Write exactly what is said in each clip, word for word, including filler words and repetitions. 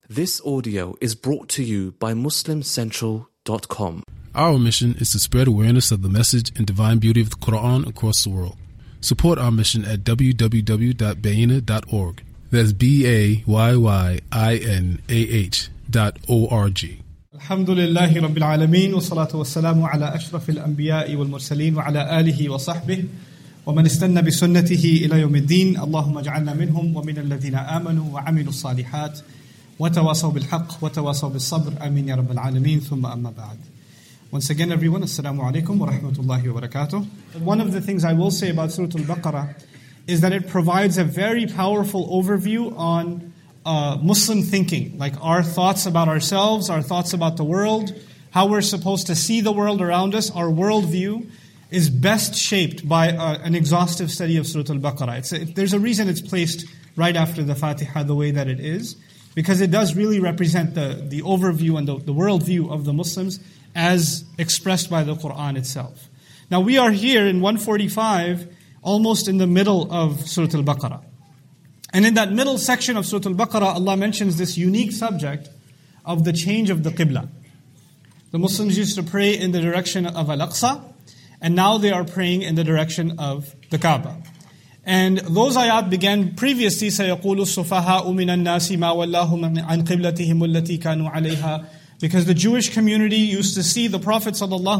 This audio is brought to you by Muslim Central dot com. Our mission is to spread awareness of the message and divine beauty of the Quran across the world. Support our mission at w w w dot bayina dot org. That's B A Y Y I N A H dot O R G. Alhamdulillahi Rabbil Alameen wa salatu wa salamu ala ashrafil anbiya'i wal mursaleen wa ala alihi wa sahbihi wa man istanna bi sunnatihi ila yawmiddin. Allahumma ja'alna minhum wa min alladhina amanu wa amilu salihat wa tawasaw bil haqq wa tawasaw bis sabr. Ameen ya Rabbil Alameen. Thumma amma ba'd. Once again, everyone, assalamu alaikum wa rahmatullahi wa barakatuh. One of the things I will say about Surah Al-Baqarah is that it provides a very powerful overview on uh, Muslim thinking, like our thoughts about ourselves, our thoughts about the world, how we're supposed to see the world around us. Our worldview is best shaped by uh, an exhaustive study of Surah Al-Baqarah. It's a, it, there's a reason it's placed right after the Fatiha the way that it is, because it does really represent the, the overview and the, the worldview of the Muslims as expressed by the Quran itself. Now we are here in one forty-five, almost in the middle of Surah Al-Baqarah. And in that middle section of Surah Al-Baqarah, Allah mentions this unique subject of the change of the Qibla. The Muslims used to pray in the direction of Al-Aqsa, and now they are praying in the direction of the Kaaba. And those ayat began previously, سَيَقُولُ السُّفَهَاءُ مِنَ النَّاسِ مَا وَاللَّهُ عَنْ قِبْلَتِهِمُ الَّتِي كَانُوا عَلَيْهَا. Because the Jewish community used to see the Prophet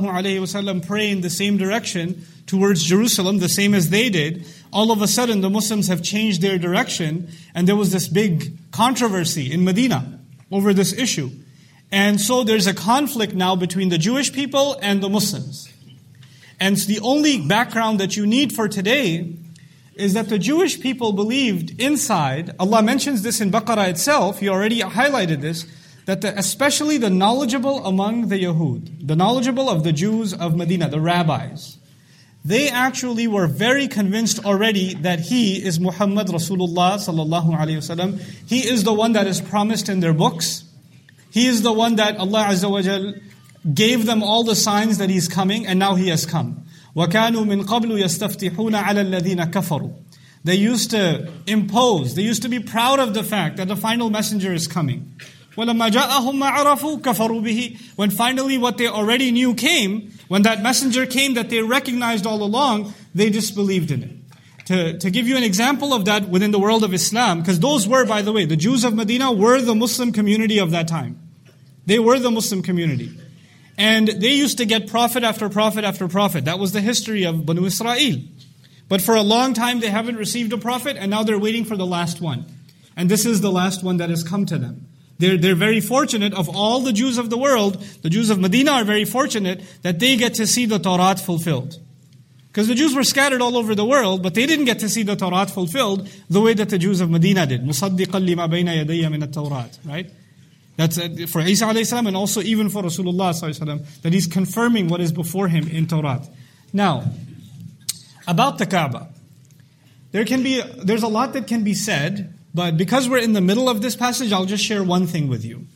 ﷺ pray in the same direction towards Jerusalem, the same as they did. All of a sudden, the Muslims have changed their direction, and there was this big controversy in Medina over this issue. And so there's a conflict now between the Jewish people and the Muslims. And the only background that you need for today is that the Jewish people believed inside, Allah mentions this in Baqarah itself, He already highlighted this, that the, especially the knowledgeable among the Yahud, the knowledgeable of the Jews of Medina, the rabbis, they actually were very convinced already that he is Muhammad Rasulullah sallallahu alaihi wasallam. He is the one that is promised in their books. He is the one that Allah Azza wa Jal gave them all the signs that he's coming, and now he has come. وَكَانُوا مِن قَبْلُ يَسْتَفْتِحُونَ عَلَى الَّذِينَ كَفَرُوا. They used to impose, they used to be proud of the fact that the final messenger is coming. وَلَمَّا جَاءَهُمْ مَا عَرَفُوا كَفَرُوا بِهِ. When finally what they already knew came, when that messenger came that they recognized all along, they disbelieved in it. To, to give you an example of that within the world of Islam, because those were, by the way, the Jews of Medina were the Muslim community of that time. They were the Muslim community. And they used to get prophet after prophet after prophet. That was the history of Banu Israel. But for a long time they haven't received a prophet, and now they're waiting for the last one. And this is the last one that has come to them. They're, they're very fortunate of all the Jews of the world. The Jews of Medina are very fortunate that they get to see the Torah fulfilled. Because the Jews were scattered all over the world, but they didn't get to see the Torah fulfilled the way that the Jews of Medina did. مُصَدِّقًا لِمَا بَيْنَ يَدَيَّ مِنَ التَّوْرَاتِ. Right? That's for Isa alayhi salam, and also even for Rasulullah sallallahu alaihi wasallam, that he's confirming what is before him in Torah. Now, about the Kaaba. There can be, there's a lot that can be said, but because we're in the middle of this passage, I'll just share one thing with you.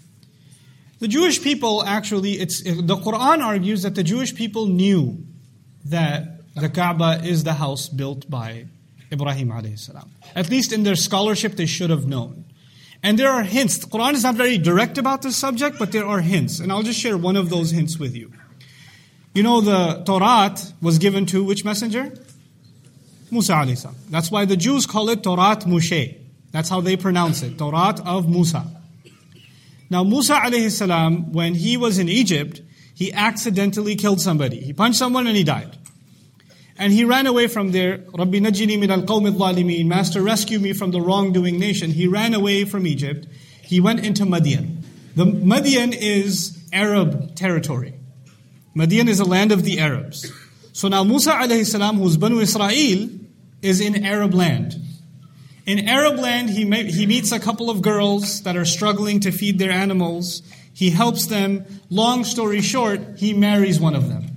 The Jewish people actually, it's the Quran argues that the Jewish people knew that the Kaaba is the house built by Ibrahim alayhi salam. At least in their scholarship, they should have known. And there are hints. The Quran is not very direct about this subject, but there are hints. And I'll just share one of those hints with you. You know, the Torah was given to which messenger? Musa alayhi salam. That's why the Jews call it Torah Moshe. That's how they pronounce it, Torah of Musa. Now Musa alayhi salam, when he was in Egypt, he accidentally killed somebody. He punched someone and he died. And he ran away from there. Rabbi najini min al-qawmi al-zalimin. Master, rescue me from the wrongdoing nation. He ran away from Egypt. He went into Madian. The Madian is Arab territory. Madian is a land of the Arabs. So now Musa alayhi salam, who's Banu Israel, is in Arab land. In Arab land, he may, he meets a couple of girls that are struggling to feed their animals. He helps them. Long story short, he marries one of them.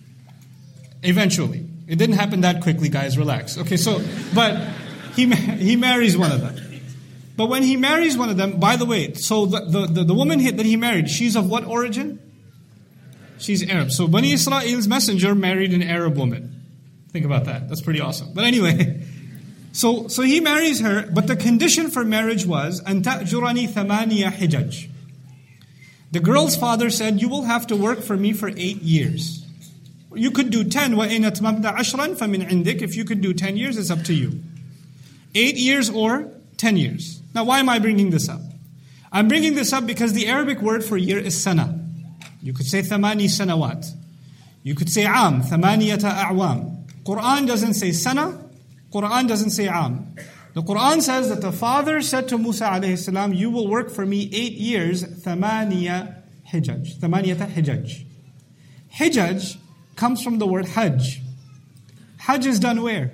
Eventually. It didn't happen that quickly, guys, relax. Okay, so, but he he marries one of them. But when he marries one of them, by the way, so the, the, the, the woman that he married, she's of what origin? She's Arab. So Bani Israel's messenger married an Arab woman. Think about that. That's pretty awesome. But anyway, So, so he marries her, but the condition for marriage was أَن تَأْجُرَنِي ثَمَانِيَ حِجَجٍ. The girl's father said, you will have to work for me for eight years. You could do ten. وَإِنْ أَتْمَمْتَ عَشْرًا فَمِنْ عِنْدِكَ. If you could do ten years, it's up to you. Eight years or ten years. Now, why am I bringing this up? I'm bringing this up because the Arabic word for year is sana. You could say ثماني سنوات. You could say عام, ثمانية أعوام. Quran doesn't say sana. Quran doesn't say am. The Quran says that the father said to Musa alayhi salam, you will work for me eight years, ثمانية حجج. ثمانية حجج. Hijaj comes from the word hajj. Hajj is done where?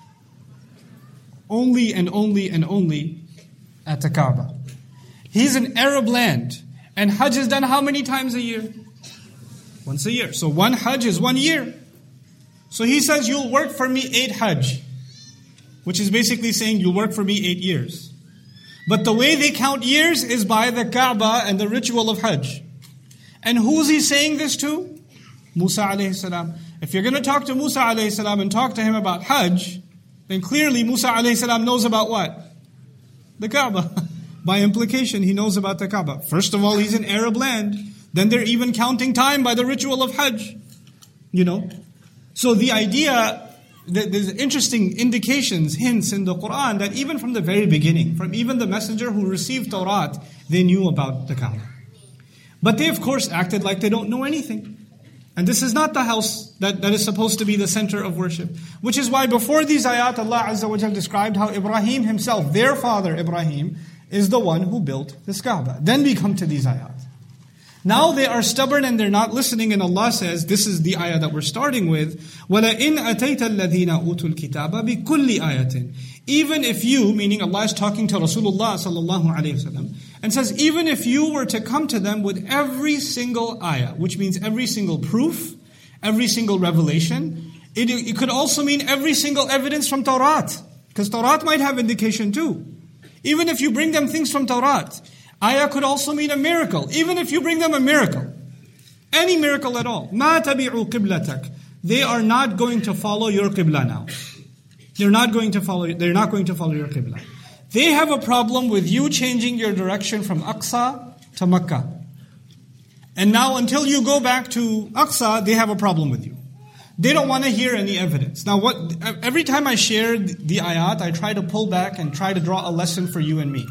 Only and only and only at the Kaaba. He's in Arab land. And hajj is done how many times a year? Once a year. So one hajj is one year. So he says, you'll work for me eight hajj. Which is basically saying, you'll work for me eight years. But the way they count years is by the Kaaba and the ritual of hajj. And who's he saying this to? Musa alayhi salam. If you're going to talk to Musa alayhi salam and talk to him about hajj, then clearly Musa alayhi salam knows about what? The Kaaba. By implication, he knows about the Kaaba. First of all, he's in Arab land. Then they're even counting time by the ritual of hajj. You know? So the idea... There's interesting indications, hints in the Quran that even from the very beginning, from even the messenger who received Torah, they knew about the Kaaba. But they of course acted like they don't know anything. And this is not the house that, that is supposed to be the center of worship. Which is why before these ayat, Allah Azza wa Jal described how Ibrahim himself, their father Ibrahim, is the one who built this Kaaba. Then we come to these ayat. Now they are stubborn and they're not listening, and Allah says, this is the ayah that we're starting with, وَلَئِنْ أَتَيْتَ الَّذِينَ أُوتُوا الْكِتَابَ بِكُلِّ آيَةٍ. Even if you, meaning Allah is talking to Rasulullah sallallahu alayhi wasallam, and says, even if you were to come to them with every single ayah, which means every single proof, every single revelation, it, it could also mean every single evidence from Torah, because Torah might have indication too. Even if you bring them things from Torah, ayah could also mean a miracle, even if you bring them a miracle. Any miracle at all. مَا تَبِعُوا قِبْلَتَكَ. They are not going to follow your qibla now. They're not going to follow, they're not going to follow your qibla. They have a problem with you changing your direction from Aqsa to Makkah. And now until you go back to Aqsa, they have a problem with you. They don't want to hear any evidence. Now what? Every time I share the ayat, I try to pull back and try to draw a lesson for you and me.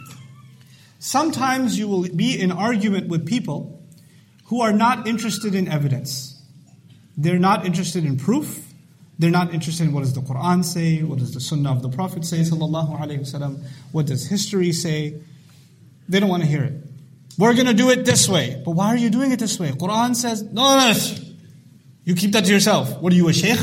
Sometimes you will be in argument with people who are not interested in evidence. They're not interested in proof. They're not interested in what does the Quran say, what does the Sunnah of the Prophet say, sallallahu alaihi wasallam, what does history say. They don't want to hear it. We're going to do it this way. But why are you doing it this way? Quran says, no, no, no, you keep that to yourself. What are you, a sheikh?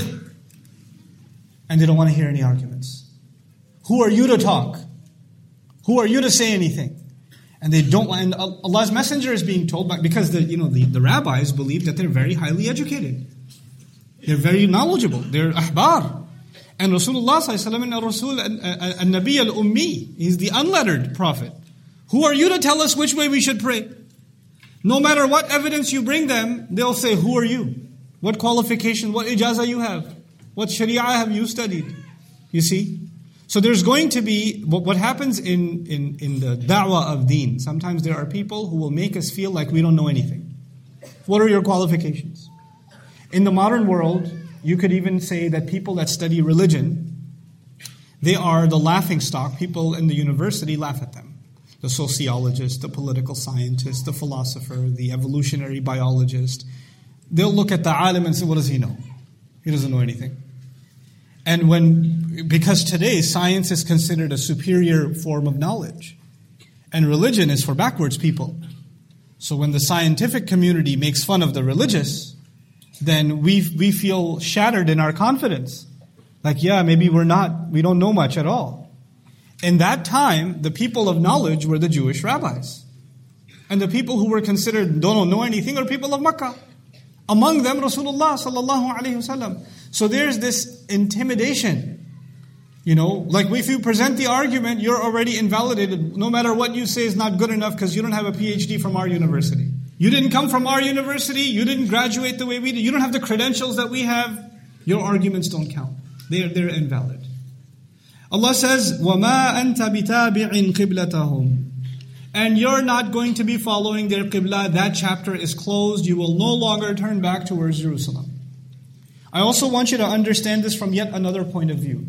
And they don't want to hear any arguments. Who are you to talk? Who are you to say anything? And they don't want, and Allah's messenger is being told, by, because the you know the, the rabbis believe that they're very highly educated. They're very knowledgeable. They're ahbar. And Rasulullah sallallahu alaihi wasallam, al-Nabi al-Ummi, he's the unlettered prophet. Who are you to tell us which way we should pray? No matter what evidence you bring them, they'll say, who are you? What qualification, what ijazah you have? What sharia have you studied? You see? So there's going to be, what happens in, in, in the da'wah of deen, sometimes there are people who will make us feel like we don't know anything. What are your qualifications? In the modern world, you could even say that people that study religion, they are the laughing stock. People in the university laugh at them. The sociologist, the political scientist, the philosopher, the evolutionary biologist. They'll look at the alim and say, what does he know? He doesn't know anything. And when, because today science is considered a superior form of knowledge, and religion is for backwards people. So when the scientific community makes fun of the religious, then we we feel shattered in our confidence. Like, yeah, maybe we're not, we don't know much at all. In that time, the people of knowledge were the Jewish rabbis. And the people who were considered don't know anything are people of Makkah. Among them, Rasulullah sallallahu alaihi wasallam. So there's this intimidation. You know, like if you present the argument, you're already invalidated. No matter what you say is not good enough because you don't have a P H D from our university. You didn't come from our university. You didn't graduate the way we did. You don't have the credentials that we have. Your arguments don't count. They're, they're invalid. Allah says, وَمَا أَنْتَ بِتَابِعٍ قِبْلَتَهُمْ. And you're not going to be following their qibla. That chapter is closed. You will no longer turn back towards Jerusalem. I also want you to understand this from yet another point of view.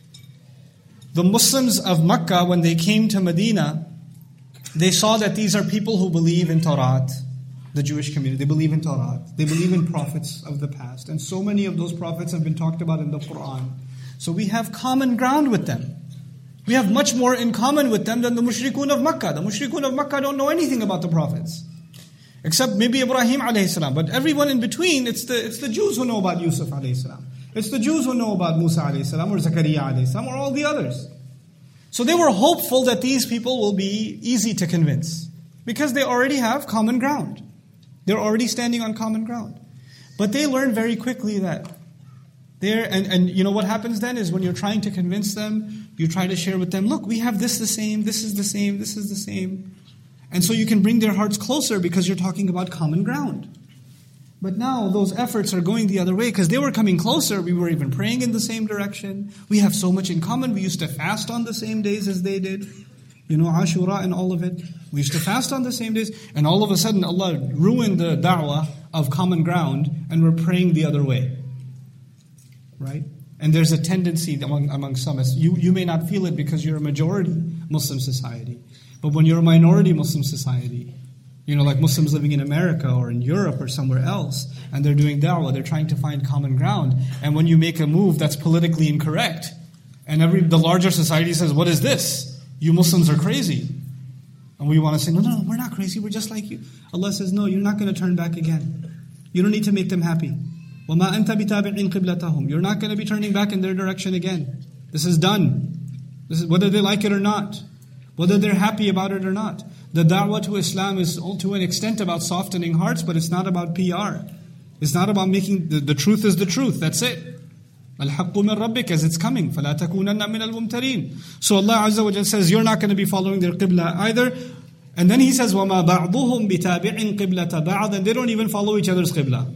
The Muslims of Makkah, when they came to Medina, they saw that these are people who believe in Tawrat, the Jewish community. They believe in Tawrat. They believe in prophets of the past. And so many of those prophets have been talked about in the Quran. So we have common ground with them. We have much more in common with them than the mushrikun of Makkah. The mushrikun of Makkah don't know anything about the prophets. Except maybe Ibrahim alayhi salam. But everyone in between, it's the, it's the Jews who know about Yusuf alayhi salam. It's the Jews who know about Musa alayhi salam or Zakaria alayhi salam or all the others. So they were hopeful that these people will be easy to convince. Because they already have common ground. They're already standing on common ground. But they learned very quickly that There and, and you know what happens then is when you're trying to convince them, you try to share with them, look, we have this the same, this is the same, this is the same. And so you can bring their hearts closer because you're talking about common ground. But now those efforts are going the other way because they were coming closer. We were even praying in the same direction. We have so much in common. We used to fast on the same days as they did. You know, Ashura and all of it. We used to fast on the same days. And all of a sudden Allah ruined the da'wah of common ground and we're praying the other way. Right? And there's a tendency among, among some, you, you may not feel it because you're a majority Muslim society. But when you're a minority Muslim society, you know, like Muslims living in America or in Europe or somewhere else, and they're doing da'wah, they're trying to find common ground. And when you make a move that's politically incorrect, and every the larger society says, what is this? You Muslims are crazy. And we want to say, no, no, no, we're not crazy, we're just like you. Allah says, no, you're not going to turn back again. You don't need to make them happy. وَمَا أَنْتَ بِتَابِعٍ قِبْلَتَهُمْ. You're not going to be turning back in their direction again. This is done. This is whether they like it or not. Whether they're happy about it or not. The da'wah to Islam is to an extent about softening hearts, but it's not about P R. It's not about making, the, the truth is the truth. That's it. الْحَقُّ مِنْ رَبِّكَ as it's coming. فَلَا تَكُونَنَّ مِنَ الْمُمْتَرِينَ. So Allah Azza wa Jalla says, you're not going to be following their qibla either. And then He says, وَمَا بَعْضُهُمْ بِتَابِعٍ قِبْلَةَ بَعْضٍ. And they don't even follow each other's qibla.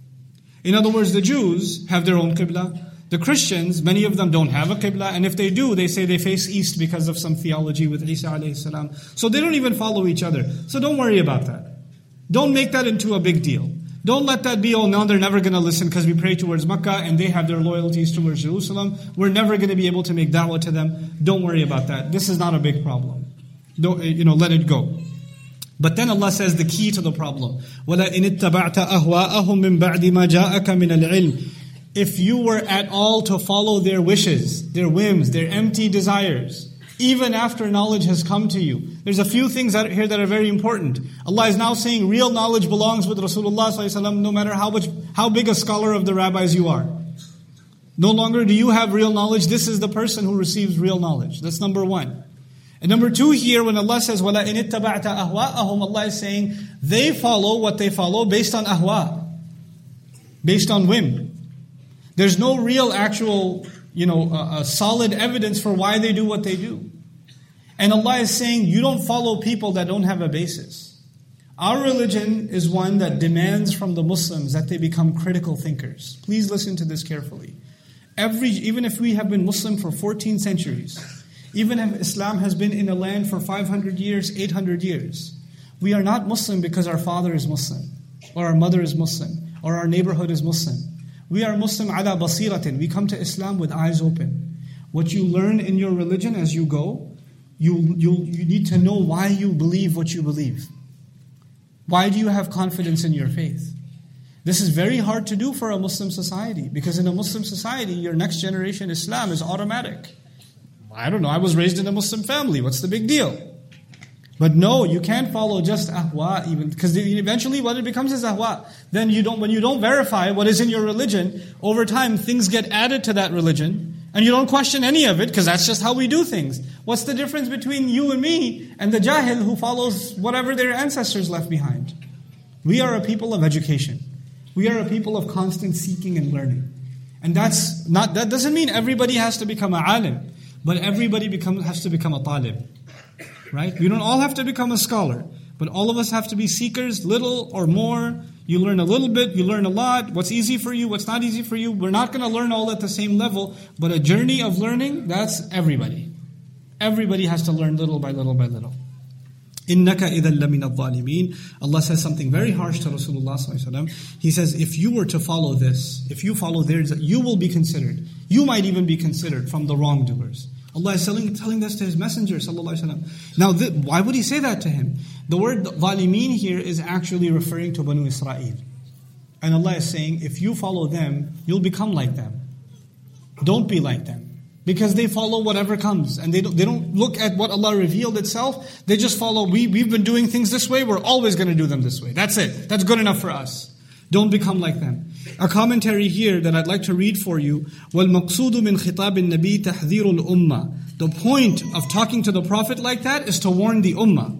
In other words, the Jews have their own qibla. The Christians, many of them don't have a qibla. And if they do, they say they face east because of some theology with Isa alayhi salam. So they don't even follow each other. So don't worry about that. Don't make that into a big deal. Don't let that be, oh, now they're never going to listen because we pray towards Makkah and they have their loyalties towards Jerusalem. We're never going to be able to make da'wah to them. Don't worry about that. This is not a big problem. Don't, you know, let it go. But then Allah says the key to the problem. وَلَئِنِ اتَّبَعْتَ أَهْوَاءَهُمْ مِنْ بَعْدِ مَا جَاءَكَ مِنَ الْعِلْمِ. If you were at all to follow their wishes, their whims, their empty desires, even after knowledge has come to you. There's a few things out here that are very important. Allah is now saying real knowledge belongs with Rasulullah sallallahu alaihi wasallam, no matter how much, how big a scholar of the rabbis you are. No longer do you have real knowledge. This is the person who receives real knowledge. That's number one. And number two here, when Allah says, وَلَا إِنِ اتَّبَعْتَ أَهْوَاءَهُمْ, Allah is saying, they follow what they follow based on ahwa, based on whim. There's no real actual, you know, uh, uh, solid evidence for why they do what they do. And Allah is saying, you don't follow people that don't have a basis. Our religion is one that demands from the Muslims that they become critical thinkers. Please listen to this carefully. Every, even if we have been Muslim for fourteen centuries, even if Islam has been in a land for five hundred years, eight hundred years, we are not Muslim because our father is Muslim, or our mother is Muslim, or our neighborhood is Muslim. We are Muslim ala basiratin. We come to Islam with eyes open. What you learn in your religion as you go, you, you, you need to know why you believe what you believe. Why do you have confidence in your faith? This is very hard to do for a Muslim society, because in a Muslim society, your next generation Islam is automatic. I don't know, I was raised in a Muslim family, what's the big deal? But no, you can't follow just ahwa even, because eventually what it becomes is ahwa. Then you don't, when you don't verify what is in your religion, over time things get added to that religion, and you don't question any of it, because that's just how we do things. What's the difference between you and me and the jahil who follows whatever their ancestors left behind? We are a people of education. We are a people of constant seeking and learning. And that's not, that doesn't mean everybody has to become a alim. But everybody become, has to become a talib. Right? We don't all have to become a scholar. But all of us have to be seekers, little or more. You learn a little bit, you learn a lot. What's easy for you, what's not easy for you. We're not going to learn all at the same level, but a journey of learning, that's everybody. Everybody has to learn little by little by little. إِنَّكَ إِذًا لَمِنَ الظَّالِمِينَ. Allah says something very harsh to Rasulullah sallallahu alaihi wasallam. He says, if you were to follow this, if you follow theirs, you will be considered. You might even be considered from the wrongdoers. Allah is telling, telling this to His Messenger sallallahu alaihi wasallam. Now, th- why would He say that to him? The word ظَالِمِينَ here is actually referring to Banu Israel. And Allah is saying, if you follow them, you'll become like them. Don't be like them. Because they follow whatever comes. And they don't, they don't look at what Allah revealed itself. They just follow, we, we've been doing things this way, we're always going to do them this way. That's it. That's good enough for us. Don't become like them. A commentary here that I'd like to read for you. وَالْمَقْصُودُ مِنْ خِطَابِ النَّبِي تَحْذِيرُ الْأُمَّةِ. The point of talking to the Prophet like that is to warn the Ummah.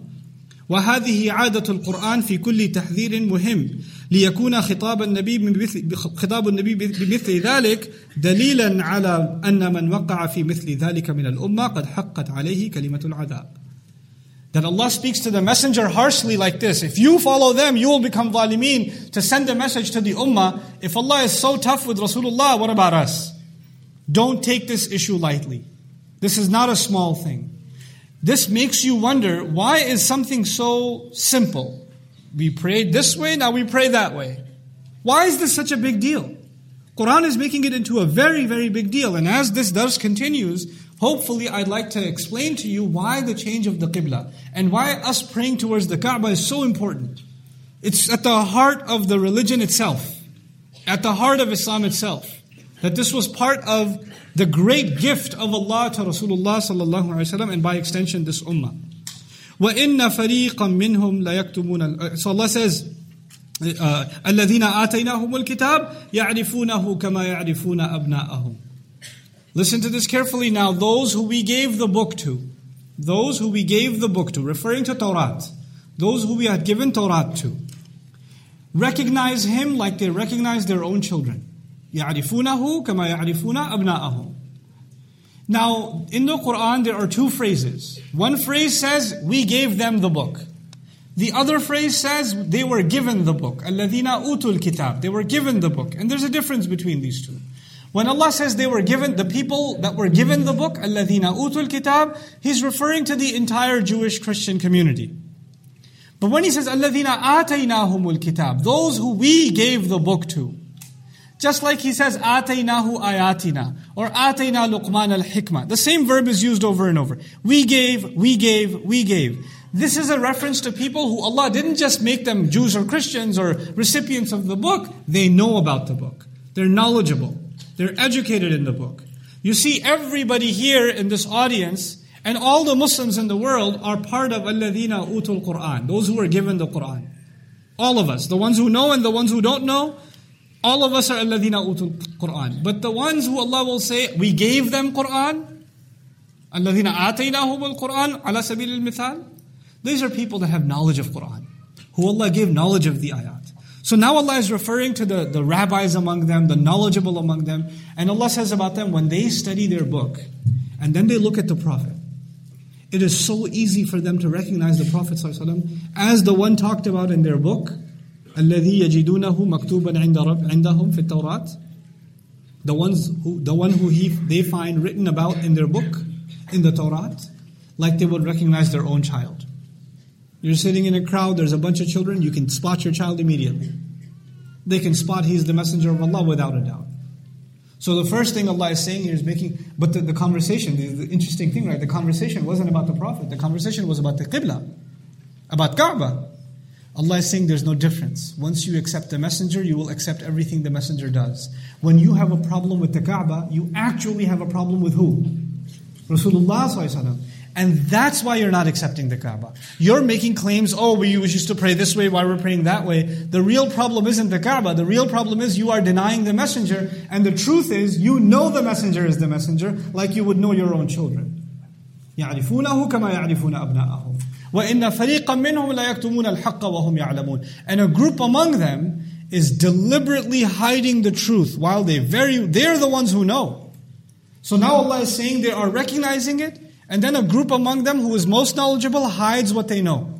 وهذه عادة القرآن في كل تحذير مهم ليكون خطاب النبي بمثل خطاب النبي بمثل ذلك دليلا على أن من وقع في مثل ذلك من الأمة قد حقت عليه كلمة العذاب. That Allah speaks to the messenger harshly like this. If you follow them, you will become ظالمين. To send a message to the ummah. If Allah is so tough with Rasulullah, what about us? Don't take this issue lightly. This is not a small thing. This makes you wonder, why is something so simple? We prayed this way, now we pray that way. Why is this such a big deal? Quran is making it into a very, very big deal. And as this thus continues, hopefully I'd like to explain to you why the change of the Qibla and why us praying towards the Kaaba is so important. It's at the heart of the religion itself, at the heart of Islam itself. That this was part of the great gift of Allah to Rasulullah sallallahu alaihi wasallam, and by extension this ummah. وَإِنَّ فَرِيقًا مِّنْهُمْ لَيَكْتُمُونَ. So Allah says, الَّذِينَ آتَيْنَاهُمُ الْكِتَابَ يَعْرِفُونَهُ كَمَا يَعْرِفُونَ أَبْنَاءَهُم. Listen to this carefully now. Those who we gave the book to, those who we gave the book to, referring to Torah, those who we had given Torah to, recognize him like they recognize their own children. يَعْرِفُونَهُ كَمَا يَعْرِفُونَ أَبْنَاءَهُم. Now, in the Quran there are two phrases. One phrase says, we gave them the book. The other phrase says, they were given the book. الَّذِينَ أُوتُوا الْكِتَابِ. They were given the book. And there's a difference between these two. When Allah says they were given, the people that were given the book, الَّذِينَ أُوتُوا الْكِتَابِ, He's referring to the entire Jewish Christian community. But when He says, الَّذِينَ آتَيْنَاهُمُ الْكِتَابِ, those who we gave the book to, just like He says, آتَيْنَاهُ آيَاتِنَا, or آتَيْنَا لُقْمَانَ الْحِكْمَةِ. The same verb is used over and over. We gave, we gave, we gave. This is a reference to people who Allah didn't just make them Jews or Christians or recipients of the book. They know about the book. They're knowledgeable. They're educated in the book. You see, everybody here in this audience and all the Muslims in the world are part of الَّذِينَ أُوتُوا الْقُرْآنِ, those who were given the Qur'an. All of us, the ones who know and the ones who don't know, all of us are الَّذِينَ أُوتُوا الْقُرْآنِ. But the ones who Allah will say, we gave them Qur'an, الَّذِينَ آتَيْنَاهُمُ الْقُرْآنِ عَلَى سَبِيلِ الْمِثَالِ. These are people that have knowledge of Qur'an, who Allah gave knowledge of the ayat. So now Allah is referring to the, the rabbis among them, the knowledgeable among them. And Allah says about them, when they study their book, and then they look at the Prophet, it is so easy for them to recognize the Prophet ﷺ as the one talked about in their book, الَّذِي يَجِدُونَهُ مَكْتُوبًا عِنْدَهُمْ فِي التَّوْرَاتِ. The ones who, the one who he, they find written about in their book, in the Torah, like they would recognize their own child. You're sitting in a crowd, there's a bunch of children, you can spot your child immediately. They can spot he's the messenger of Allah without a doubt. So the first thing Allah is saying here is making, but the, the conversation, the, the interesting thing, right? The conversation wasn't about the Prophet. The conversation was about the Qibla, about Kaaba. Allah is saying there's no difference. Once you accept the messenger, you will accept everything the messenger does. When you have a problem with the Kaaba, you actually have a problem with who? Rasulullah sallallahu alaihi wasallam. And that's why you're not accepting the Kaaba. You're making claims, oh, we used to pray this way, why we're praying that way. The real problem isn't the Kaaba. The real problem is you are denying the messenger. And the truth is, you know the messenger is the messenger, like you would know your own children. يَعْرِفُونَهُ كَمَا يَعْرِفُونَ أَبْنَاءَهُم وَإِنَّ فَرِيقًا مِّنْهُمْ لَيَكْتُمُونَ الْحَقَّ وَهُمْ يَعْلَمُونَ. And a group among them is deliberately hiding the truth while they very, they're the ones who know. So now Allah is saying they are recognizing it, and then a group among them who is most knowledgeable hides what they know.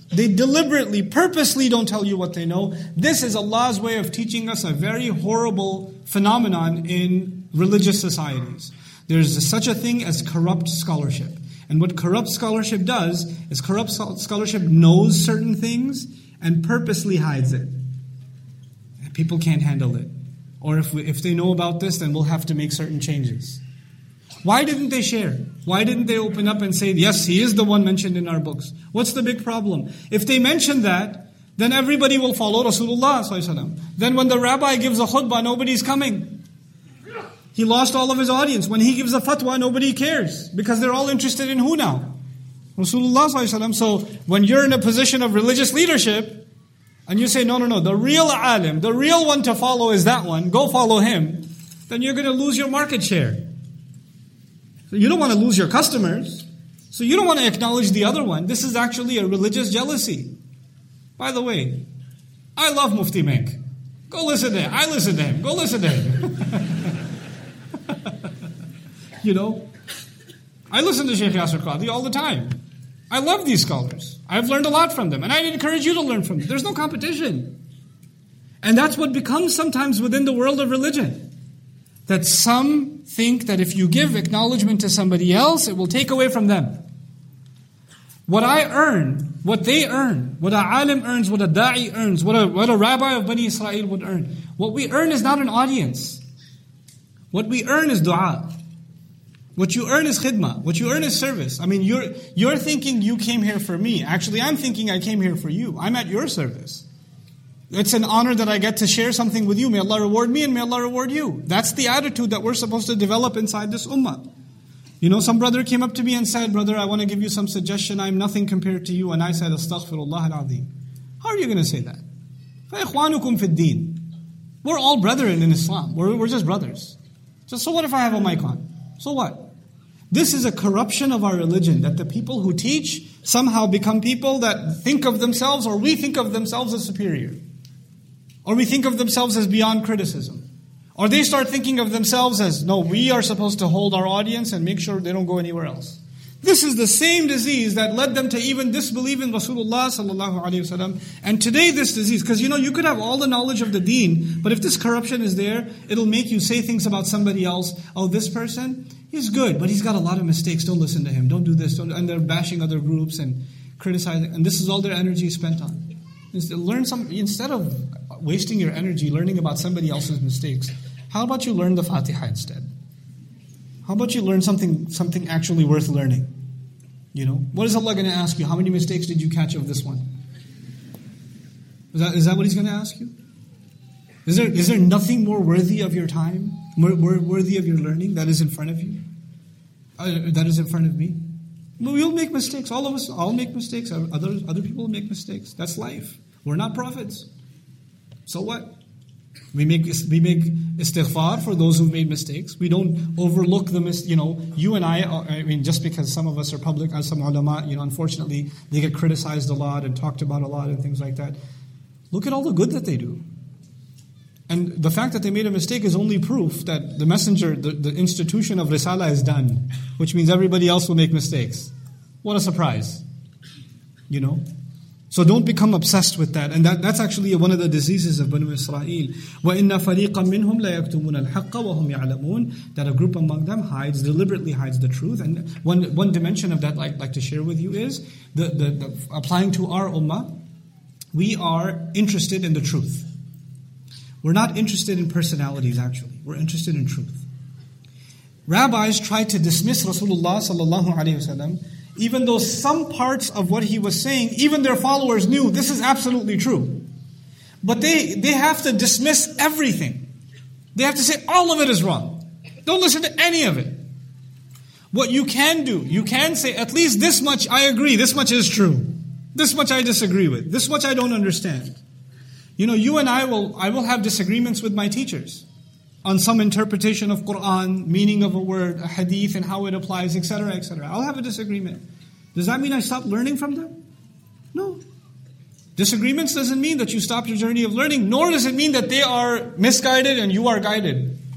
They deliberately, purposely don't tell you what they know. This is Allah's way of teaching us a very horrible phenomenon in religious societies. There's such a thing as corrupt scholarship. And what corrupt scholarship does is corrupt scholarship knows certain things and purposely hides it. And people can't handle it. Or if we, if they know about this, then we'll have to make certain changes. Why didn't they share? Why didn't they open up and say, yes, he is the one mentioned in our books? What's the big problem? If they mention that, then everybody will follow Rasulullah sallallahu alaihi wasallam. Then when the rabbi gives a khutbah, nobody's coming. He lost all of his audience. When he gives a fatwa, nobody cares. Because they're all interested in who now? Rasulullah sallallahu alaihi wasallam. So when you're in a position of religious leadership, and you say, no, no, no, the real alim, the real one to follow is that one, go follow him, then you're going to lose your market share. So you don't want to lose your customers. So you don't want to acknowledge the other one. This is actually a religious jealousy. By the way, I love Mufti Menk. Go listen to him. I listen to him. Go listen to him. You know, I listen to Shaykh Yasir Qadhi all the time. I love these scholars. I've learned a lot from them. And I encourage you to learn from them. There's no competition. And that's what becomes sometimes within the world of religion. That some think that if you give acknowledgement to somebody else, it will take away from them. What I earn, what they earn, what a alim earns, what a da'i earns, what a, what a rabbi of Bani Israel would earn. What we earn is not an audience. What we earn is dua. What you earn is khidmah. What you earn is service. I mean, you're, you're thinking you came here for me. Actually, I'm thinking I came here for you. I'm at your service. It's an honor that I get to share something with you. May Allah reward me and may Allah reward you. That's the attitude that we're supposed to develop inside this ummah. You know, some brother came up to me and said, brother, I want to give you some suggestion. I'm nothing compared to you. And I said, astaghfirullah al-azim. How are you going to say that? فَإِخْوَانُكُمْ فِي الدِّينِ. We're all brethren in Islam. We're, we're just brothers. So, so what if I have a mic on? So what? This is a corruption of our religion, that the people who teach somehow become people that think of themselves, or we think of themselves as superior. Or we think of themselves as beyond criticism. Or they start thinking of themselves as, no, we are supposed to hold our audience and make sure they don't go anywhere else. This is the same disease that led them to even disbelieve in Rasulullah sallallahu alaihi wasallam. And today this disease, because you know, you could have all the knowledge of the deen, but if this corruption is there, it'll make you say things about somebody else. Oh, this person, he's good, but he's got a lot of mistakes. Don't listen to him. Don't do this. Don't, and they're bashing other groups and criticizing. And this is all their energy spent on. Instead, learn some, instead of wasting your energy learning about somebody else's mistakes, how about you learn the Fatiha instead? How about you learn something something actually worth learning? You know, what is Allah going to ask you? How many mistakes did you catch of this one? Is that, is that what He's going to ask you? Is there is there nothing more worthy of your time, more, more worthy of your learning that is in front of you? Uh, that is in front of me? We'll make mistakes. All of us, all make mistakes. Other, other people make mistakes. That's life. We're not prophets. So what? We make we make istighfar for those who've made mistakes. We don't overlook the mis. You know, you and I. I mean, just because some of us are public, as some ulama, you know, unfortunately, they get criticized a lot and talked about a lot and things like that. Look at all the good that they do. And the fact that they made a mistake is only proof that the messenger, the, the institution of Risala is done, which means everybody else will make mistakes. What a surprise. You know? So don't become obsessed with that. And that, that's actually one of the diseases of Banu Israel. وَإِنَّ فَرِيقًا مِّنْهُمْ لَيَكْتُمُونَ الْحَقَّ وَهُمْ يَعْلَمُونَ. That a group among them hides, deliberately hides the truth. And one one dimension of that I'd like, like to share with you is, the, the, the applying to our ummah, we are interested in the truth. We're not interested in personalities, actually. We're interested in truth. Rabbis tried to dismiss Rasulullah sallallahu alaihi wasallam, even though some parts of what he was saying, even their followers knew this is absolutely true. But they, they have to dismiss everything. They have to say all of it is wrong. Don't listen to any of it. What you can do, you can say at least this much I agree, this much is true. This much I disagree with. This much I don't understand. You know, you and I will, I will have disagreements with my teachers on some interpretation of Quran, meaning of a word, a hadith and how it applies, et cetera, et cetera. I'll have a disagreement. Does that mean I stop learning from them? No. Disagreements doesn't mean that you stop your journey of learning, nor does it mean that they are misguided and you are guided.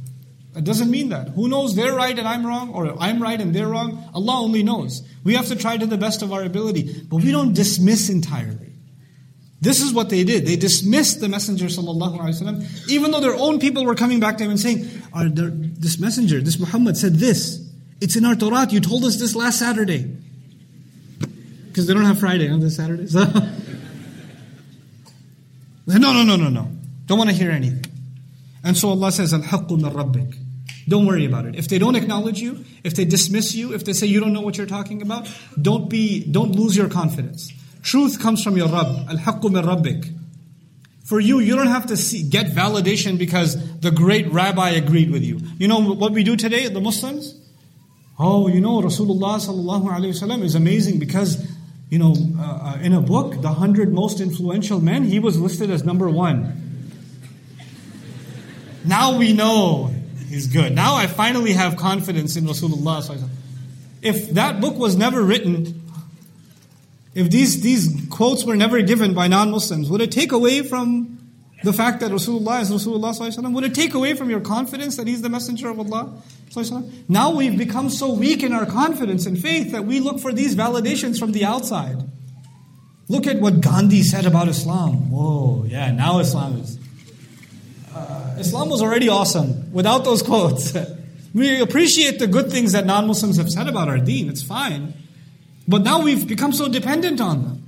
It doesn't mean that. Who knows they're right and I'm wrong, or I'm right and they're wrong? Allah only knows. We have to try to the best of our ability, but we don't dismiss entirely. This is what they did. They dismissed the Messenger sallallahu alaihi wasallam, even though their own people were coming back to him and saying, "Are there, this Messenger, this Muhammad said this. It's in our Torah. You told us this last Saturday." Because they don't have Friday on this Saturday. So no, no, no, no, no. Don't want to hear anything. And so Allah says, Al-haqqu min rabbik. Don't worry about it. If they don't acknowledge you, if they dismiss you, if they say you don't know what you're talking about, don't be, don't lose your confidence. Truth comes from your Rabb. Al-haqqu min rabbik. For you, you don't have to see, get validation because the great rabbi agreed with you. You know what we do today, the Muslims? Oh, you know, Rasulullah sallallahu alayhi wasallam is amazing because, you know, uh, in a book, the hundred most influential men, he was listed as number one. Now we know he's good. Now I finally have confidence in Rasulullah sallallahu alayhi wasallam. If that book was never written, if these, these quotes were never given by non-Muslims, would it take away from the fact that Rasulullah is Rasulullah sallallahu alayhi wasallam? Would it take away from your confidence that he's the messenger of Allah sallallahu alayhi wasallam? Now we've become so weak in our confidence and faith that we look for these validations from the outside. Look at what Gandhi said about Islam. Whoa, yeah, now Islam is... Uh, Islam was already awesome without those quotes. We appreciate the good things that non-Muslims have said about our deen. It's fine. But now we've become so dependent on them.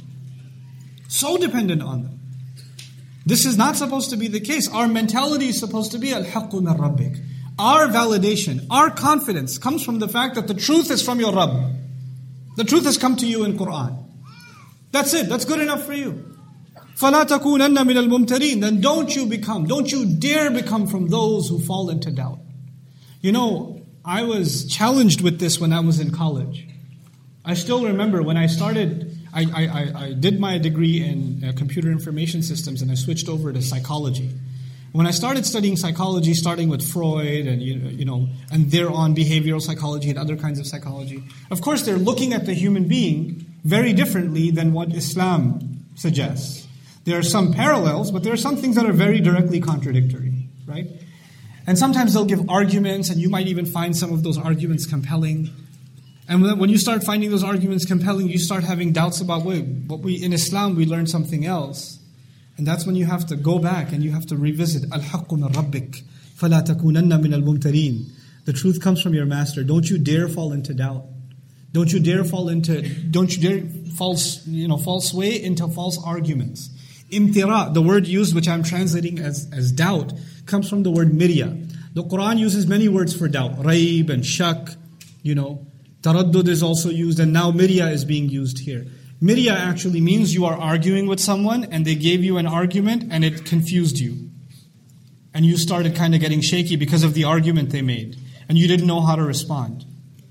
So dependent on them. This is not supposed to be the case. Our mentality is supposed to be al-haqqu min rabbik. Our validation, our confidence comes from the fact that the truth is from your Rabb. The truth has come to you in Quran. That's it. That's good enough for you. فَلَا تَكُونَنَّ مِنَ الْمُمْتَرِينَ. Then don't you become, don't you dare become from those who fall into doubt. You know, I was challenged with this when I was in college. I still remember when I started, I, I, I did my degree in uh, computer information systems and I switched over to psychology. When I started studying psychology, starting with Freud and, you, you know, and thereon behavioral psychology and other kinds of psychology, of course they're looking at the human being very differently than what Islam suggests. There are some parallels, but there are some things that are very directly contradictory, right? And sometimes they'll give arguments, and you might even find some of those arguments compelling. And when you start finding those arguments compelling, you start having doubts about, wait, but we in Islam we learned something else. And that's when you have to go back and you have to revisit. Al-haqqu min rabbik, فَلَا تَكُونَنَّ مِنَ الْمُمْتَرِينَ. The truth comes from your master. Don't you dare fall into doubt. Don't you dare fall into, don't you dare false, you know, fall sway into false arguments. Imtira, the word used, which I'm translating as, as doubt, comes from the word mirya. The Quran uses many words for doubt. Raib and shak, you know. Taraddud is also used, and now mirya is being used here. Mirya actually means you are arguing with someone, and they gave you an argument, and it confused you. And you started kind of getting shaky because of the argument they made. And you didn't know how to respond.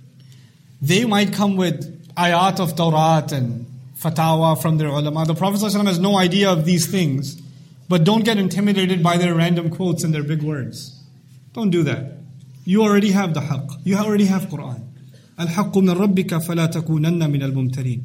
They might come with ayat of Tawrat and fatawa from their ulama. The Prophet ﷺ has no idea of these things, but don't get intimidated by their random quotes and their big words. Don't do that. You already have the haqq. You already have Quran. Al-haqqu min rabbika fala takunanna min al-mumtareen.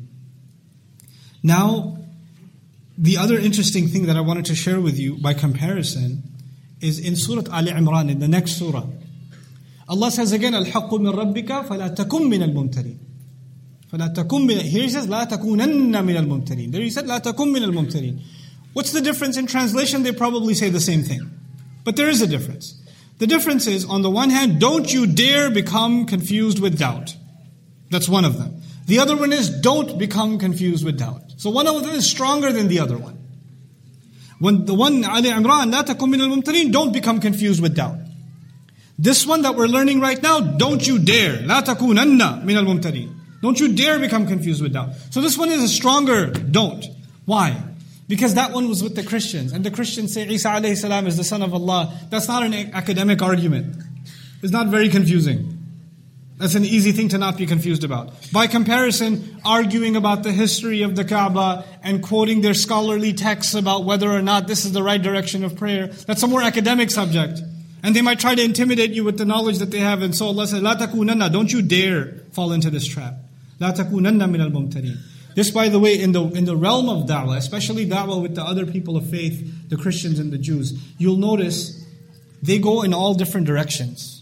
Now, the other interesting thing that I wanted to share with you by comparison is in Surah Ali Imran, in the next surah. Allah says again, Al-haqqu min rabbika fala takun min al-mumtareen. فَلَا تَكُن مِّنَ Here he says, لَا تَكُونَنَّ مِنَ الْمُمْتَرِينَ. There he said, لَا تَكُن مِّنَ الْمُمْتَرِينَ. What's the difference? In translation, they probably say the same thing. But there is a difference. The difference is, on the one hand, don't you dare become confused with doubt. That's one of them. The other one is, don't become confused with doubt. So one of them is stronger than the other one. When the one, Ali Imran, لَا تَكُن مِّنَ الْمُمْتَرِينَ, don't become confused with doubt. This one that we're learning right now, don't you dare. لَا تَكُونَنَّ مِنَ الْمُمْتَرِينَ. Don't you dare become confused with doubt. So this one is a stronger don't. Why? Because that one was with the Christians. And the Christians say Isa alayhi salam is the son of Allah. That's not an academic argument. It's not very confusing. That's an easy thing to not be confused about. By comparison, arguing about the history of the Kaaba and quoting their scholarly texts about whether or not this is the right direction of prayer, that's a more academic subject. And they might try to intimidate you with the knowledge that they have. And so Allah says, لَا تَكُونَنَّ. Don't you dare fall into this trap. لَا تَكُونَنَّ مِنَ الْمُمْتَرِينَ. This, by the way, in the in the realm of da'wah, especially da'wah with the other people of faith, the Christians and the Jews, you'll notice they go in all different directions.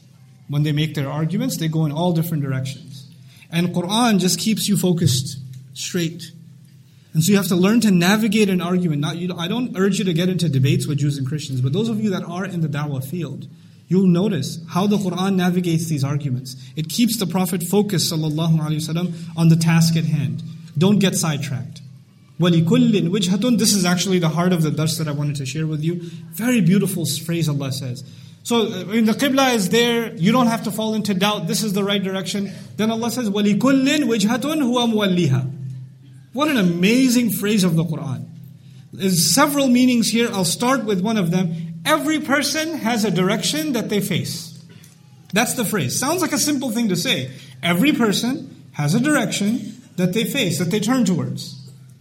When they make their arguments, they go in all different directions. And Qur'an just keeps you focused straight. And so you have to learn to navigate an argument. Not, you, I don't urge you to get into debates with Jews and Christians, but those of you that are in the da'wah field, you'll notice how the Qur'an navigates these arguments. It keeps the Prophet focused, sallallahu alaihi wasallam, on the task at hand. Don't get sidetracked. وَلِكُلٍّ وِجْهَةٌ. This is actually the heart of the dars that I wanted to share with you. Very beautiful phrase Allah says. So when the Qibla is there, you don't have to fall into doubt, this is the right direction. Then Allah says, وَلِكُلٍّ وِجْهَةٌ هُوَ مُوَلِّيهَا. What an amazing phrase of the Qur'an. There's several meanings here. I'll start with one of them. Every person has a direction that they face. That's the phrase. Sounds like a simple thing to say. Every person has a direction that they face, that they turn towards.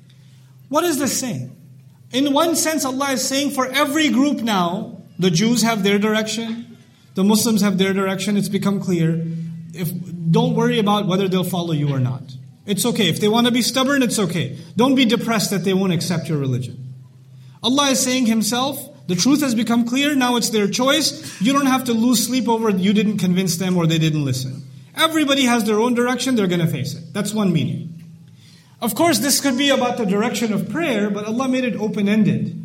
What is this saying? In one sense, Allah is saying for every group now, the Jews have their direction, the Muslims have their direction, it's become clear. If, don't worry about whether they'll follow you or not. It's okay. If they want to be stubborn, it's okay. Don't be depressed that they won't accept your religion. Allah is saying Himself, the truth has become clear, now it's their choice. You don't have to lose sleep over you didn't convince them or they didn't listen. Everybody has their own direction, they're going to face it. That's one meaning. Of course, this could be about the direction of prayer, but Allah made it open-ended.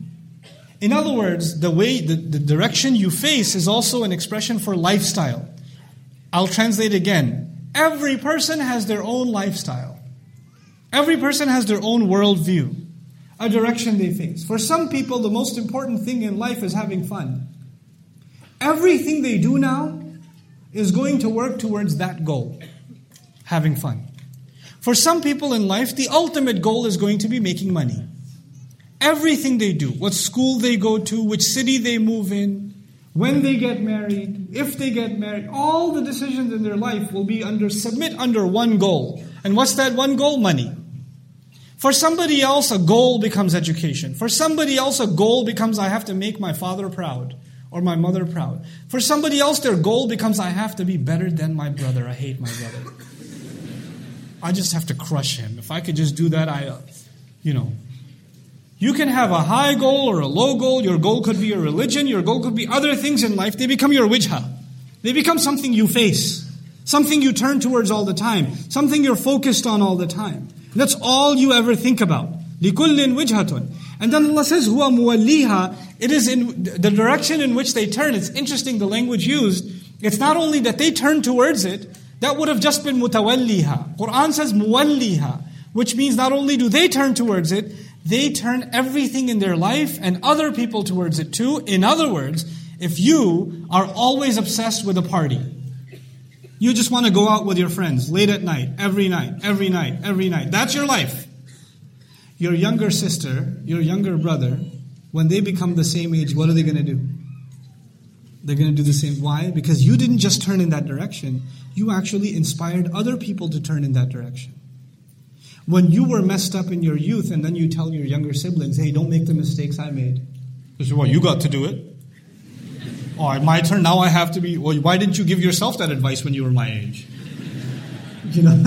In other words, the way, the, the direction you face is also an expression for lifestyle. I'll translate again. Every person has their own lifestyle. Every person has their own worldview, a direction they face. For some people, the most important thing in life is having fun. Everything they do now is going to work towards that goal, having fun. For some people in life, the ultimate goal is going to be making money. Everything they do, what school they go to, which city they move in, when they get married, if they get married, all the decisions in their life will be under, submit under one goal. And what's that one goal? Money. For somebody else, a goal becomes education. For somebody else, a goal becomes, I have to make my father proud or my mother proud. For somebody else, their goal becomes, I have to be better than my brother. I hate my brother. I just have to crush him. If I could just do that, I, you know. You can have a high goal or a low goal. Your goal could be a religion. Your goal could be other things in life. They become your wijha. They become something you face. Something you turn towards all the time. Something you're focused on all the time. That's all you ever think about. لِكُلٍّ وِجْهَةٌ. And then Allah says, هُوَ مُوَلِّيهَا. It is in the direction in which they turn. It's interesting the language used. It's not only that they turn towards it. That would have just been mutawalliha. Quran says muwalliha, which means not only do they turn towards it, they turn everything in their life and other people towards it too. In other words, if you are always obsessed with a party, you just want to go out with your friends late at night, every night, every night, every night. That's your life. Your younger sister, your younger brother, when they become the same age, what are they going to do? They're going to do the same. Why? Because you didn't just turn in that direction. You actually inspired other people to turn in that direction. When you were messed up in your youth and then you tell your younger siblings, hey, don't make the mistakes I made. They say, well, you got to do it. Oh, my turn, now I have to be, well, why didn't you give yourself that advice when you were my age? You know?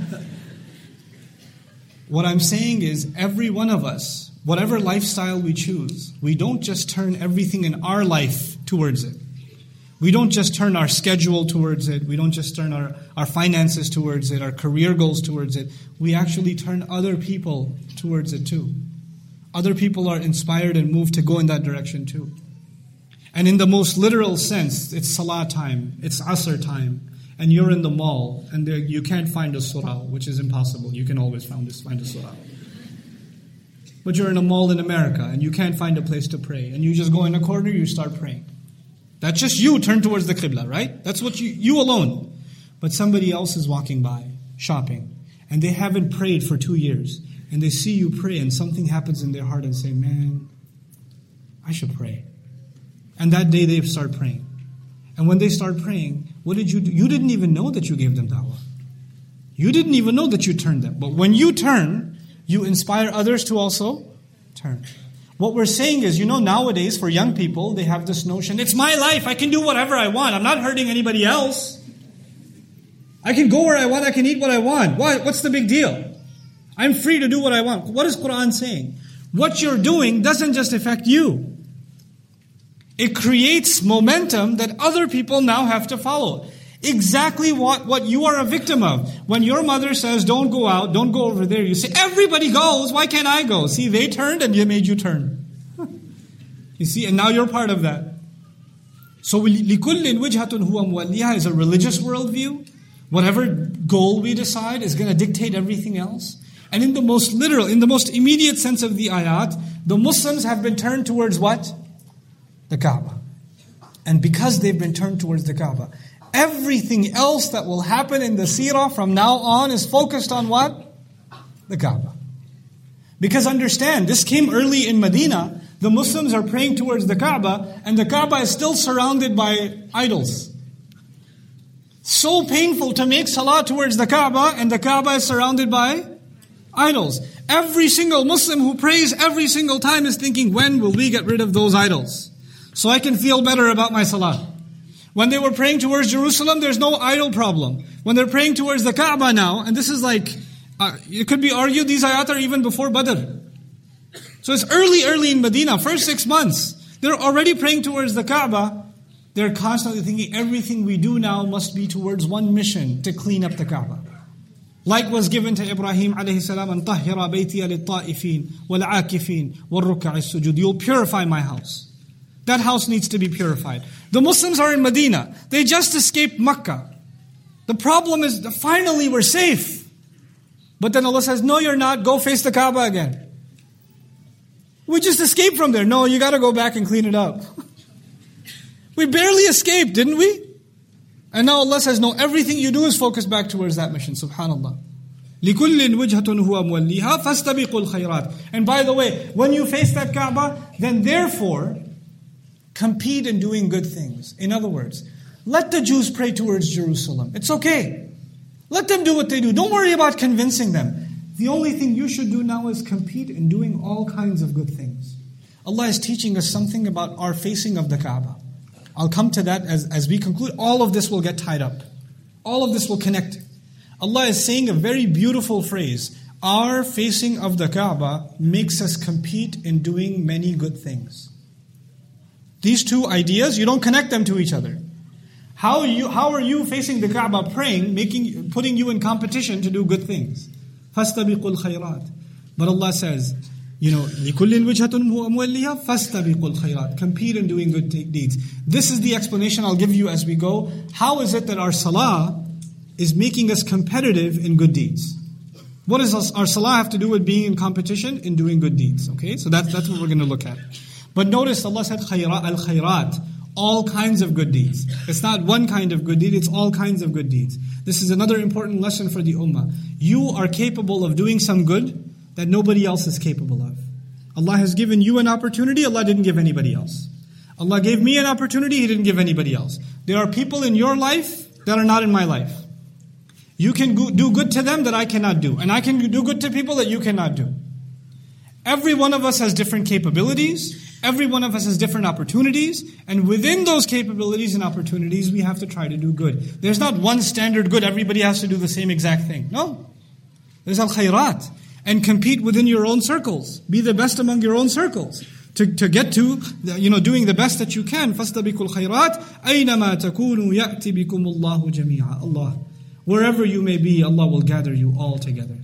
What I'm saying is, every one of us, whatever lifestyle we choose, we don't just turn everything in our life towards it. We don't just turn our schedule towards it. We don't just turn our, our finances towards it, our career goals towards it. We actually turn other people towards it too. Other people are inspired and moved to go in that direction too. And in the most literal sense, it's salah time, it's asr time, and you're in the mall, and there, you can't find a surah, which is impossible. You can always find, find a surah. But you're in a mall in America, and you can't find a place to pray. And you just go in a corner, you start praying. That's just you turn towards the Qibla, right? That's what you, you alone. But somebody else is walking by, shopping, and they haven't prayed for two years. And they see you pray, and something happens in their heart and say, man, I should pray. And that day they start praying. And when they start praying, what did you do? You didn't even know that you gave them da'wah. You didn't even know that you turned them. But when you turn, you inspire others to also turn. What we're saying is, you know, nowadays for young people, they have this notion, it's my life, I can do whatever I want. I'm not hurting anybody else. I can go where I want, I can eat what I want. What? What's the big deal? I'm free to do what I want. What is Quran saying? What you're doing doesn't just affect you. It creates momentum that other people now have to follow. Exactly what, what you are a victim of. When your mother says, don't go out, don't go over there, you say, everybody goes, why can't I go? See, they turned and they made you turn. You see, and now you're part of that. So, لِكُلٍّ وِجْهَةٌ هُوَ مُوَلِّيهَا is a religious worldview. Whatever goal we decide is going to dictate everything else. And in the most literal, in the most immediate sense of the ayat, the Muslims have been turned towards what? The Kaaba. And because they've been turned towards the Kaaba, everything else that will happen in the seerah from now on is focused on what? The Kaaba. Because understand, this came early in Medina. The Muslims are praying towards the Kaaba, and the Kaaba is still surrounded by idols. So painful to make salah towards the Kaaba, and the Kaaba is surrounded by idols. Every single Muslim who prays every single time is thinking, when will we get rid of those idols? So I can feel better about my salah. When they were praying towards Jerusalem, there's no idol problem. When they're praying towards the Kaaba now, and this is like, uh, it could be argued these ayat are even before Badr. So it's early, early in Medina, first six months. They're already praying towards the Kaaba. They're constantly thinking everything we do now must be towards one mission, to clean up the Kaaba. Like was given to Ibrahim alayhi salam, أَن طَهِّرَ بَيْتِيَ لِلطَّائِفِينَ وَالْعَاكِفِينَ وَالرُّكَّعِ السُّجُودِ. You'll purify my house. That house needs to be purified. The Muslims are in Medina. They just escaped Makkah. The problem is that finally we're safe. But then Allah says, no, you're not. Go face the Kaaba again. We just escaped from there. No, you got to go back and clean it up. We barely escaped, didn't we? And now Allah says, no, everything you do is focused back towards that mission. Subhanallah. لِكُلٍّ وِجْهَةٌ هُوَ مُوَلِّيهَا فَاسْتَبِقُوا الْخَيْرَاتِ. And by the way, when you face that Kaaba, then therefore, compete in doing good things. In other words, let the Jews pray towards Jerusalem. It's okay. Let them do what they do. Don't worry about convincing them. The only thing you should do now is compete in doing all kinds of good things. Allah is teaching us something about our facing of the Kaaba. I'll come to that as, as we conclude. All of this will get tied up. All of this will connect. Allah is saying a very beautiful phrase. Our facing of the Kaaba makes us compete in doing many good things. These two ideas, you don't connect them to each other. How are you, how are you facing the Kaaba praying, making, putting you in competition to do good things? فَاسْتَبِقُوا الْخَيْرَاتِ. But Allah says, you know, لِكُلٍّ وِجْهَةٌ هُوَ مُوَلِّيهَا فَاسْتَبِقُوا الْخَيْرَاتِ. Compete in doing good deeds. This is the explanation I'll give you as we go. How is it that our salah is making us competitive in good deeds? What does our salah have to do with being in competition in doing good deeds? Okay, so that's, that's what we're going to look at. But notice Allah said khayra, al-khayrat, all kinds of good deeds. It's not one kind of good deed, it's all kinds of good deeds. This is another important lesson for the ummah. You are capable of doing some good that nobody else is capable of. Allah has given you an opportunity, Allah didn't give anybody else. Allah gave me an opportunity, He didn't give anybody else. There are people in your life that are not in my life. You can do good to them that I cannot do. And I can do good to people that you cannot do. Every one of us has different capabilities. Every one of us has different opportunities. And within those capabilities and opportunities, we have to try to do good. There's not one standard good, everybody has to do the same exact thing. No. There's al-khayrat. And compete within your own circles. Be the best among your own circles. To, to get to, you know, doing the best that you can. فَاسْتَبِقُوا الْخَيْرَاتِ أَيْنَمَا تَكُونُوا يَأْتِ بِكُمُ اللَّهُ جَمِيعًا. Allah. Wherever you may be, Allah will gather you all together.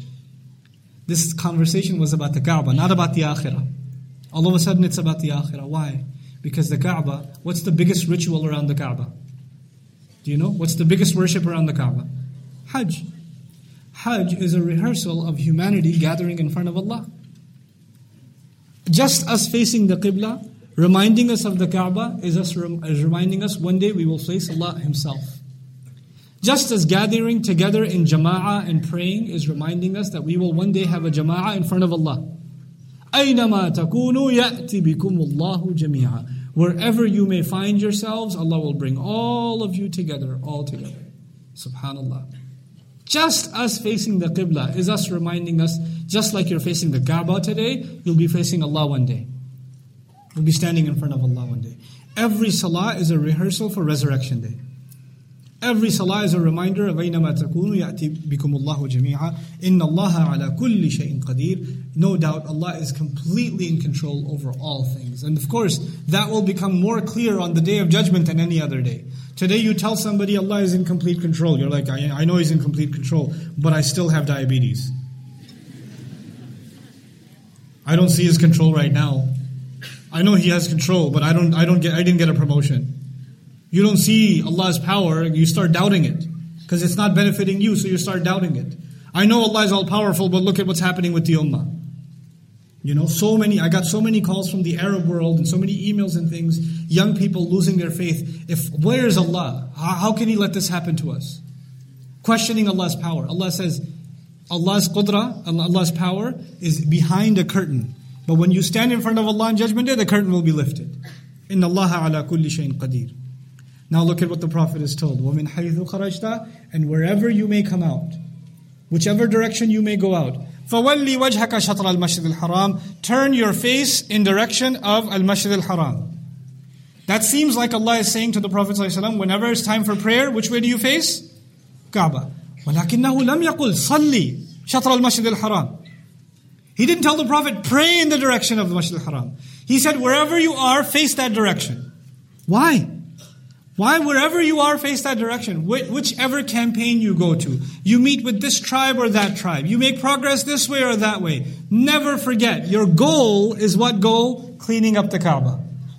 This conversation was about the Kaaba, not about the Akhirah. All of a sudden it's about the Akhirah. Why? Because the Kaaba, what's the biggest ritual around the Kaaba? Do you know? What's the biggest worship around the Kaaba? Hajj. Hajj is a rehearsal of humanity gathering in front of Allah. Just us facing the Qibla, reminding us of the Kaaba, is us rem- is reminding us one day we will face Allah Himself. Just as gathering together in jama'ah and praying is reminding us that we will one day have a jama'ah in front of Allah. أَيْنَمَا تَكُونُوا يَأْتِ بِكُمُ اللَّهُ جَمِيعًا. Wherever you may find yourselves, Allah will bring all of you together, all together. Subhanallah. Just us facing the Qibla is us reminding us, just like you're facing the Kaaba today, you'll be facing Allah one day. You'll be standing in front of Allah one day. Every salah is a rehearsal for Resurrection Day. Every salah is a reminder of أَيْنَمَا تَكُونُوا يَأْتِ بِكُمُ اللَّهُ جَمِيعًا إِنَّ اللَّهَ عَلَى كُلِّ شَيْءٍ قَدِيرٌ. No doubt Allah is completely in control over all things. And of course, that will become more clear on the Day of Judgment than any other day. Today you tell somebody Allah is in complete control. You're like, I, I know He's in complete control, but I still have diabetes. I don't see His control right now. I know He has control, but I don't I don't get I didn't get a promotion. You don't see Allah's power, you start doubting it. Because it's not benefiting you, so you start doubting it. I know Allah is all powerful, but look at what's happening with the ummah. You know, so many, I got so many calls from the Arab world and so many emails and things, young people losing their faith. If, where is Allah? How, how can He let this happen to us? Questioning Allah's power. Allah says, Allah's qudra, Allah's power is behind a curtain. But when you stand in front of Allah on Judgment Day, the curtain will be lifted. Inna Allaha ala kulli shayin qadir. Now look at what the Prophet is told. وَمِنْ حَيْثُ خَرَجْتَ. And wherever you may come out, whichever direction you may go out, فَوَلِّ وَجْهَكَ شَطْرَ الْمَسْجِدِ الْحَرَامِ. Turn your face in direction of Al-Masjid al-Haram. That seems like Allah is saying to the Prophet ﷺ, whenever it's time for prayer, which way do you face? Kaaba. وَلَكِنَّهُ لَمْ يَقُلْ صَلِّ شَطْرَ الْمَسْجِدِ الْحَرَامِ. He didn't tell the Prophet, pray in the direction of the Masjid al-Haram. He said, wherever you are, face that direction. Why? Why, wherever you are, face that direction? Wh- whichever campaign you go to, you meet with this tribe or that tribe, you make progress this way or that way. Never forget, your goal is what goal? Cleaning up the Kaaba.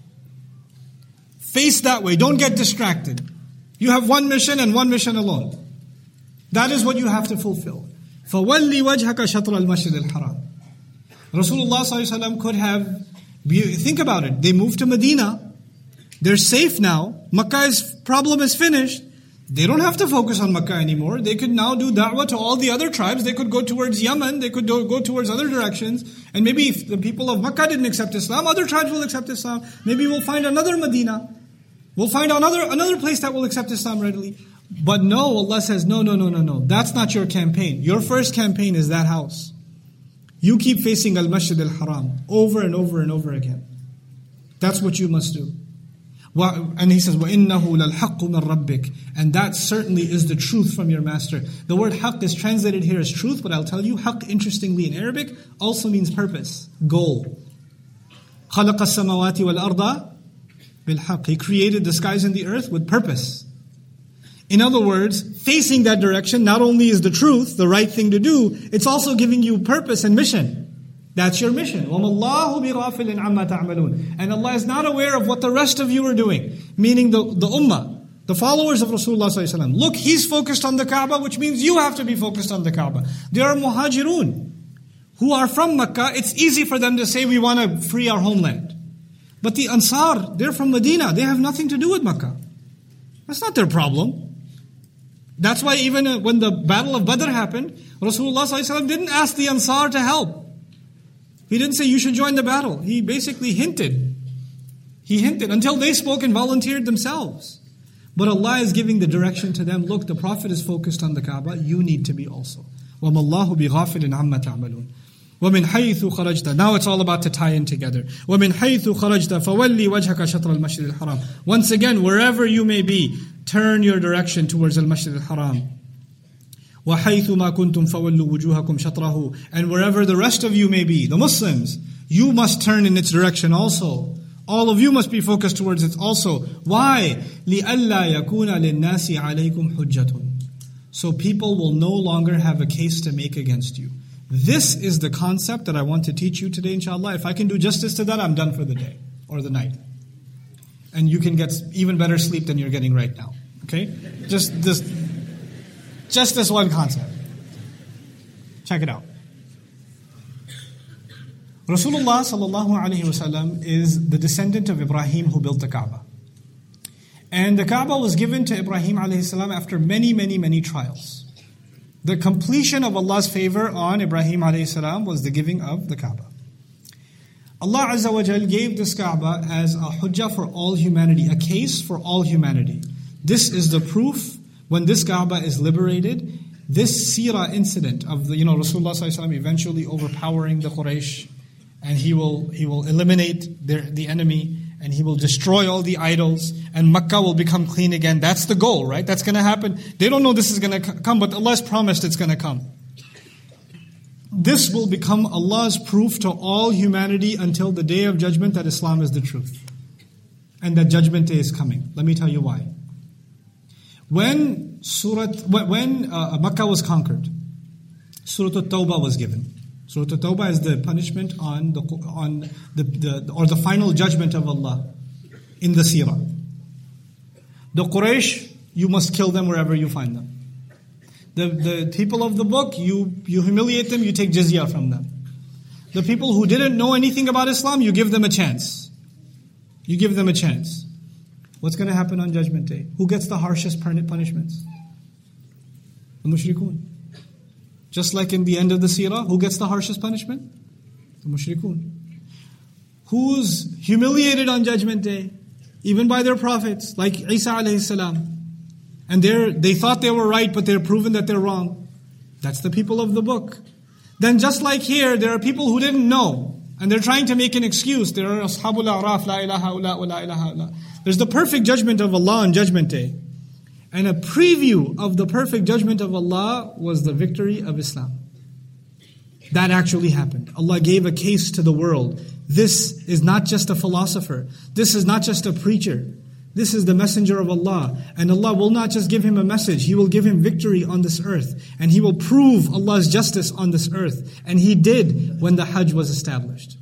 Face that way, don't get distracted. You have one mission and one mission alone. That is what you have to fulfill. فَوَلِّ وَجْهَكَ شَطْرَ الْمَسْجِدِ الْحَرَامِ. Rasulullah sallallahu alaihi wasallam could have, think about it, they moved to Medina. They're safe now. Makkah's problem is finished. They don't have to focus on Makkah anymore. They could now do da'wah to all the other tribes. They could go towards Yemen. They could go towards other directions. And maybe if the people of Makkah didn't accept Islam, other tribes will accept Islam. Maybe we'll find another Medina. We'll find another, another place that will accept Islam readily. But no, Allah says, no, no, no, no, no. That's not your campaign. Your first campaign is that house. You keep facing Al-Masjid al-Haram over and over and over again. That's what you must do. And he says, وَإِنَّهُ لَلْحَقُّ مِنْ رَبِّكَ. And that certainly is the truth from your master. The word haqq is translated here as truth, but I'll tell you, haqq, interestingly in Arabic, also means purpose, goal. خَلَقَ السَّمَوَاتِ وَالْأَرْضَ بِالْحَقِّ. He created the skies and the earth with purpose. In other words, facing that direction not only is the truth, the right thing to do, it's also giving you purpose and mission. That's your mission. وَمَا اللَّهُ بِغَافِلٍ عَمَّا تَعْمَلُونَ. And Allah is not aware of what the rest of you are doing. Meaning the, the ummah, the followers of Rasulullah sallallahu alaihi wasallam. Look, he's focused on the Kaaba, which means you have to be focused on the Kaaba. There are muhajirun who are from Makkah. It's easy for them to say we want to free our homeland. But the Ansar, they're from Medina. They have nothing to do with Makkah. That's not their problem. That's why even when the Battle of Badr happened, Rasulullah sallallahu alaihi wasallam didn't ask the Ansar to help. He didn't say you should join the battle. He basically hinted. He hinted until they spoke and volunteered themselves. But Allah is giving the direction to them. Look, the Prophet is focused on the Kaaba. You need to be also. وَمَا اللَّهُ بِغَافِلٍ عَمَّا تَعْمَلُونَ. وَمِنْ حَيْثُ خَرَجْتَ. Now it's all about to tie in together. وَمِنْ حَيْثُ خَرَجْتَ فَوَلِّ وَجْهَكَ شَطْرَ الْمَسْجِدِ الْحَرَامِ. Once again, wherever you may be, turn your direction towards Al-Masjid al-Haram. وَحَيْثُ مَا كُنْتُمْ فَوَلُّوا وُجُوهَكُمْ شَطْرَهُ. And wherever the rest of you may be, the Muslims, you must turn in its direction also. All of you must be focused towards it also. Why? لِأَلَّا يَكُونَ لِلنَّاسِ عَلَيْكُمْ حُجَّةٌ. So people will no longer have a case to make against you. This is the concept that I want to teach you today, inshallah. If I can do justice to that, I'm done for the day or the night. And you can get even better sleep than you're getting right now. Okay? Just this... Just this one concept. Check it out. Rasulullah sallallahu alaihi wasallam is the descendant of Ibrahim who built the Kaaba. And the Kaaba was given to Ibrahim alayhi salam after many, many, many trials. The completion of Allah's favor on Ibrahim alayhi salam was the giving of the Kaaba. Allah Azza wa Jal gave this Kaaba as a hujjah for all humanity, a case for all humanity. This is the proof. When this Kaaba is liberated, this seerah incident of the, you know, Rasulullah sallallahu alaihi wasallam eventually overpowering the Quraysh, and he will he will eliminate their, the enemy, and He will destroy all the idols, and Makkah will become clean again. That's the goal, right? That's going to happen. They don't know this is going to come, but Allah has promised it's going to come. This will become Allah's proof to all humanity until the day of judgment that Islam is the truth. And that judgment day is coming. Let me tell you why. When Surah, when uh, Makkah was conquered, Surah At-Tawbah was given. Surah At-Tawbah is the punishment on the on the, the or the final judgment of Allah in the seerah. The Quraysh, you must kill them wherever you find them. The the people of the book, you you humiliate them, you take jizya from them. The people who didn't know anything about Islam, you give them a chance. You give them a chance. What's going to happen on Judgment Day? Who gets the harshest punishments? The mushrikun. Just like in the end of the seerah, who gets the harshest punishment? The mushrikun. Who's humiliated on Judgment Day? Even by their prophets, like Isa alayhi salam. And they they thought they were right, but they're proven that they're wrong. That's the people of the book. Then just like here, there are people who didn't know. And they're trying to make an excuse. There are Ashabul A'raf, La ilaha illa wa la ilaha illa. There's the perfect judgment of Allah on Judgment Day. And a preview of the perfect judgment of Allah was the victory of Islam. That actually happened. Allah gave a case to the world. This is not just a philosopher. This is not just a preacher. This is the messenger of Allah. And Allah will not just give him a message. He will give him victory on this earth. And He will prove Allah's justice on this earth. And He did when the Hajj was established.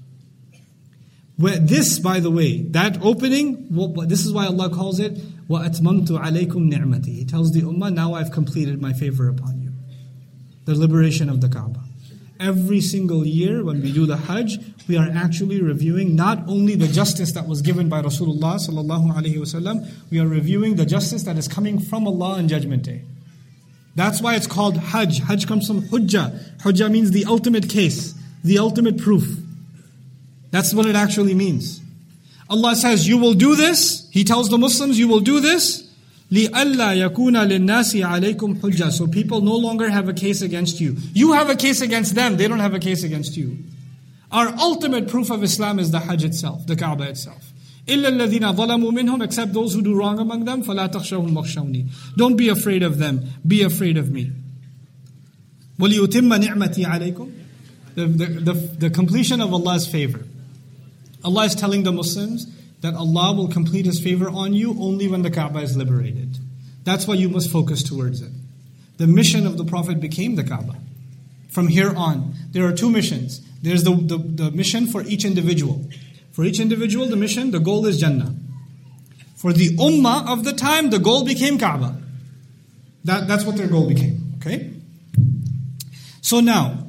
This, by the way, that opening, this is why Allah calls it, وَأَتْمَمْتُ عَلَيْكُمْ نِعْمَتِي. He tells the ummah, now I've completed my favor upon you. The liberation of the Kaaba. Every single year when we do the Hajj, we are actually reviewing not only the justice that was given by Rasulullah sallallahu alaihi wasallam, we are reviewing the justice that is coming from Allah on Judgment Day. That's why it's called Hajj. Hajj comes from Hujjah. Hujjah means the ultimate case, the ultimate proof. That's what it actually means. Allah says, you will do this. He tells the Muslims, you will do this. لِأَلَّا يَكُونَ لِلنَّاسِ عَلَيْكُمْ حُجَّةٌ. So people no longer have a case against you. You have a case against them. They don't have a case against you. Our ultimate proof of Islam is the Hajj itself, the Kaaba itself. إِلَّا الَّذِينَ ظَلَمُوا مِنْهُمْ. Except those who do wrong among them. فَلَا تَخْشَوْهُمْ وَخْشَوْنِي. Don't be afraid of them. Be afraid of me. وَلِيُتِمَّ نِعْمَتِي عَلَيْكُمْ. The, the, the, the completion of Allah's favor. Allah is telling the Muslims that Allah will complete His favor on you only when the Kaaba is liberated. That's why you must focus towards it. The mission of the Prophet became the Kaaba. From here on, there are two missions. There's the, the, the mission for each individual. For each individual, the mission, the goal is Jannah. For the ummah of the time, the goal became Kaaba. That, that's what their goal became. Okay? So now,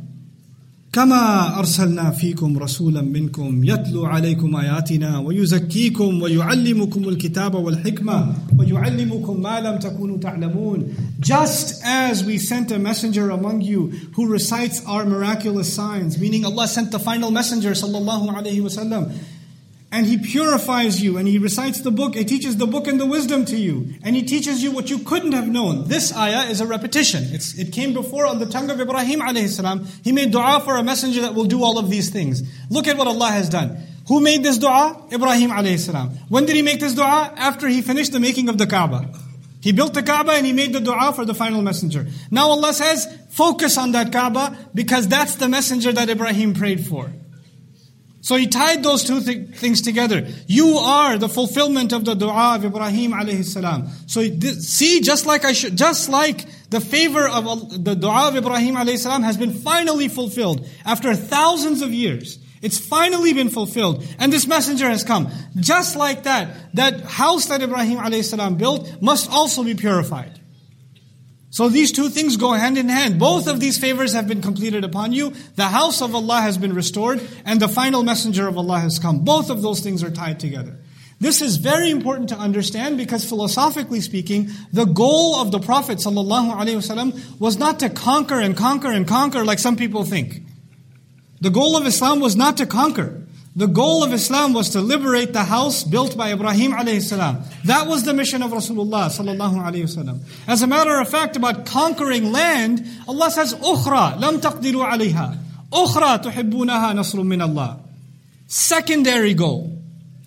كما أرسلنا فيكم رسولا منكم يتلو عليكم آياتنا ويزكيكم ويعلمكم الكتاب والحكمة ويعلمكم ما لم تكونوا تعلمون. Just as we sent a messenger among you who recites our miraculous signs, meaning Allah sent the final messenger sallallahu alaihi wasallam, and he purifies you, and he recites the book, he teaches the book and the wisdom to you, and he teaches you what you couldn't have known. This ayah is a repetition. It's, it came before on the tongue of Ibrahim alayhi salam. He made dua for a messenger that will do all of these things. Look at what Allah has done. Who made this dua? Ibrahim alayhi salam. When did he make this dua? After he finished the making of the Kaaba. He built the Kaaba and he made the dua for the final messenger. Now Allah says, focus on that Kaaba because that's the messenger that Ibrahim prayed for. So he tied those two th- things together. You are the fulfillment of the dua of Ibrahim alayhi salam. So this, see, just like I should, just like the favor of uh, the dua of Ibrahim alayhi salam has been finally fulfilled after thousands of years. It's finally been fulfilled, and this messenger has come. Just like that, that house that Ibrahim alayhi salam built must also be purified. So these two things go hand in hand. Both of these favors have been completed upon you. The house of Allah has been restored, and the final messenger of Allah has come. Both of those things are tied together. This is very important to understand because philosophically speaking, the goal of the Prophet ﷺ was not to conquer and conquer and conquer like some people think. The goal of Islam was not to conquer. The goal of Islam was to liberate the house built by Ibrahim alayhi salam. That was the mission of Rasulullah sallallahu alayhi wasallam. As a matter of fact, about conquering land, Allah says, "Ukhra lam taqdiru alayha, ukhra tuhibbunaha nasrun min Allah." Secondary goal.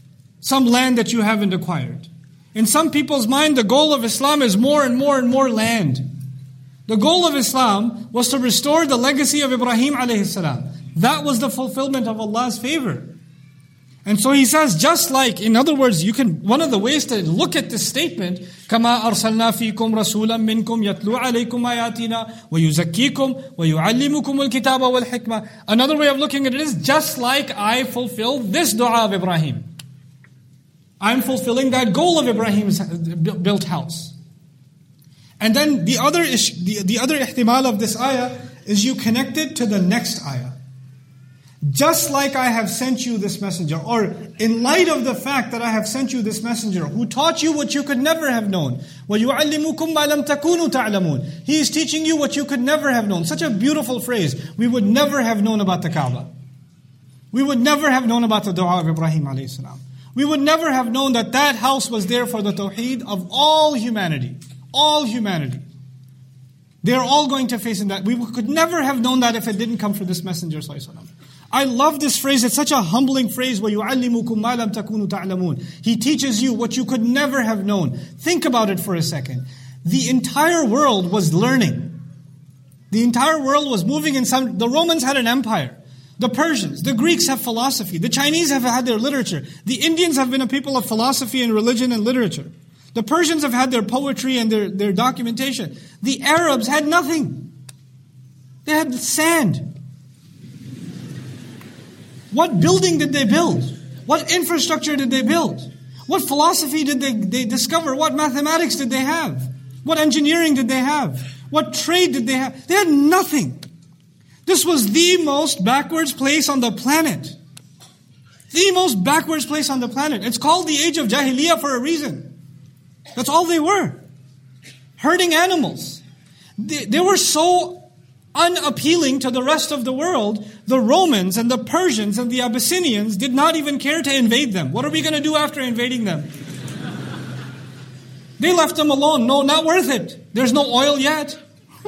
some land that you haven't acquired. In some people's mind, the goal of Islam is more and more and more land. The goal of Islam was to restore the legacy of Ibrahim alayhi salam. That was the fulfillment of Allah's favor. And so he says, just like, in other words, you can, one of the ways to look at this statement, كَمَا أَرْسَلْنَا فِيكُمْ رَسُولًا مِّنْكُمْ يَتْلُو عَلَيْكُمْ آيَاتِنَا وَيُزَكِّيكُمْ وَيُعَلِّمُكُمُ الْكِتَابَ وَالْحِكْمَةِ. Another way of looking at it is, just like I fulfilled this dua of Ibrahim. I'm fulfilling that goal of Ibrahim's built house. And then the other ish, the, the other ihtimal of this ayah is you connect it to the next ayah. Just like I have sent you this messenger, or in light of the fact that I have sent you this messenger who taught you what you could never have known. وَيُعَلِّمُكُمْ مَا لَمْ تَكُونُوا تَعْلَمُونَ. He is teaching you what you could never have known. Such a beautiful phrase. We would never have known about the Kaaba. We would never have known about the dua of Ibrahim alayhi salam. We would never have known that that house was there for the tawheed of all humanity. All humanity. They're all going to face in that. We could never have known that if it didn't come for this messenger sallallahu alaihi wasallam. I love this phrase. It's such a humbling phrase. وَيُعَلِّمُكُمْ مَا لَمْ تَكُونُوا تَعْلَمُونَ. He teaches you what you could never have known. Think about it for a second. The entire world was learning. The entire world was moving in some... The Romans had an empire. The Persians, the Greeks have philosophy. The Chinese have had their literature. The Indians have been a people of philosophy and religion and literature. The Persians have had their poetry and their, their documentation. The Arabs had nothing. They had sand. What building did they build? What infrastructure did they build? What philosophy did they, they discover? What mathematics did they have? What engineering did they have? What trade did they have? They had nothing. This was the most backwards place on the planet. The most backwards place on the planet. It's called the age of Jahiliyyah for a reason. That's all they were. Herding animals. They, they were so unappealing to the rest of the world. The Romans and the Persians and the Abyssinians did not even care to invade them. What are we going to do after invading them? They left them alone. No, not worth it. There's no oil yet.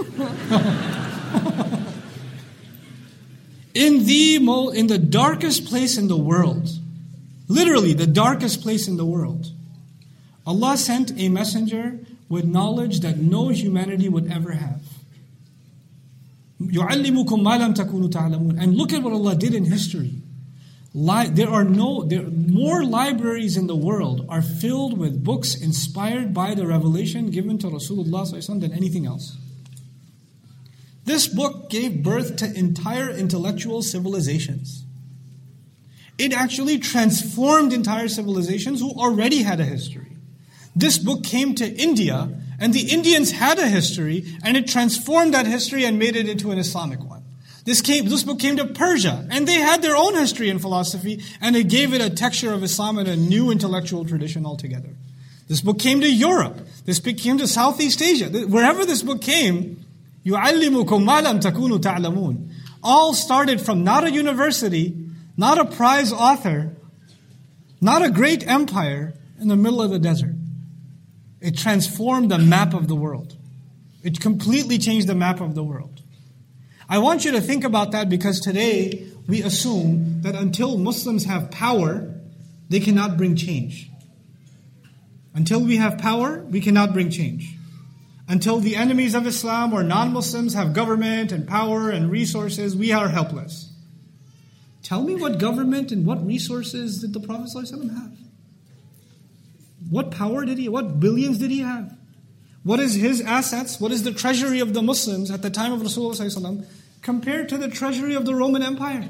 In the mo- in the darkest place in the world, literally the darkest place in the world, Allah sent a messenger with knowledge that no humanity would ever have. يُعَلِّمُكُمْ مَا لَمْ تَكُونُوا تَعْلَمُونَ. And look at what Allah did in history. Li- there are no there more libraries in the world are filled with books inspired by the revelation given to Rasulullah sallallahu alaihi wasallam than anything else. This book gave birth to entire intellectual civilizations. It actually transformed entire civilizations who already had a history. This book came to India, and the Indians had a history, and it transformed that history and made it into an Islamic one. This came, this book came to Persia, and they had their own history and philosophy, and it gave it a texture of Islam and a new intellectual tradition altogether. This book came to Europe. This book came to Southeast Asia. Wherever this book came, يُعَلِّمُكُمْ مَا لَمْ تَكُونُوا تَعْلَمُونَ. All started from not a university, not a prize author, not a great empire, in the middle of the desert. It transformed the map of the world. It completely changed the map of the world. I want you to think about that, because today we assume that until Muslims have power, they cannot bring change. Until we have power, we cannot bring change. Until the enemies of Islam or non-Muslims have government and power and resources, we are helpless. Tell me what government and what resources did the Prophet ﷺ have? What power did he, what billions did he have? What is his assets? What is the treasury of the Muslims at the time of Rasulullah ﷺ compared to the treasury of the Roman Empire?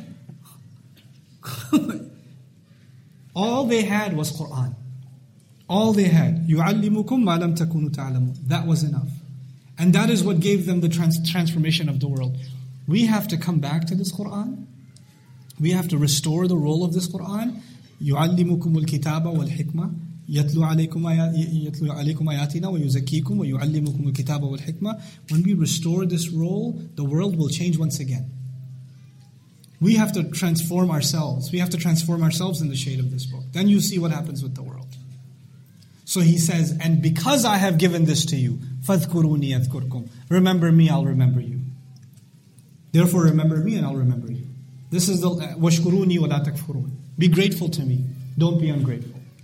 All they had was Qur'an. All they had. يُعَلِّمُكُمْ مَا لَمْ تَكُونُوا تَعْلَمُونَ. That was enough. And that is what gave them the trans- transformation of the world. We have to come back to this Qur'an. We have to restore the role of this Qur'an. يُعَلِّمُكُمُ الْكِتَابَ وَالْحِكْمَةِ يَتْلُو عَلَيْكُمْ آيَاتِنَا وَيُزَكِّيكُمْ وَيُعَلِّمُكُمُ الْكِتَابَ وَالْحِكْمَةِ. When we restore this role, the world will change once again. We have to transform ourselves. We have to transform ourselves in the shade of this book. Then you see what happens with the world. So he says, and because I have given this to you, فَاذْكُرُونِي أَذْكُرْكُمْ. Remember me, I'll remember you. Therefore remember me and I'll remember you. This is the وَاشْكُرُونِي وَلَا تَكْفُرُونَ. Be grateful to me. Don't be ungrateful.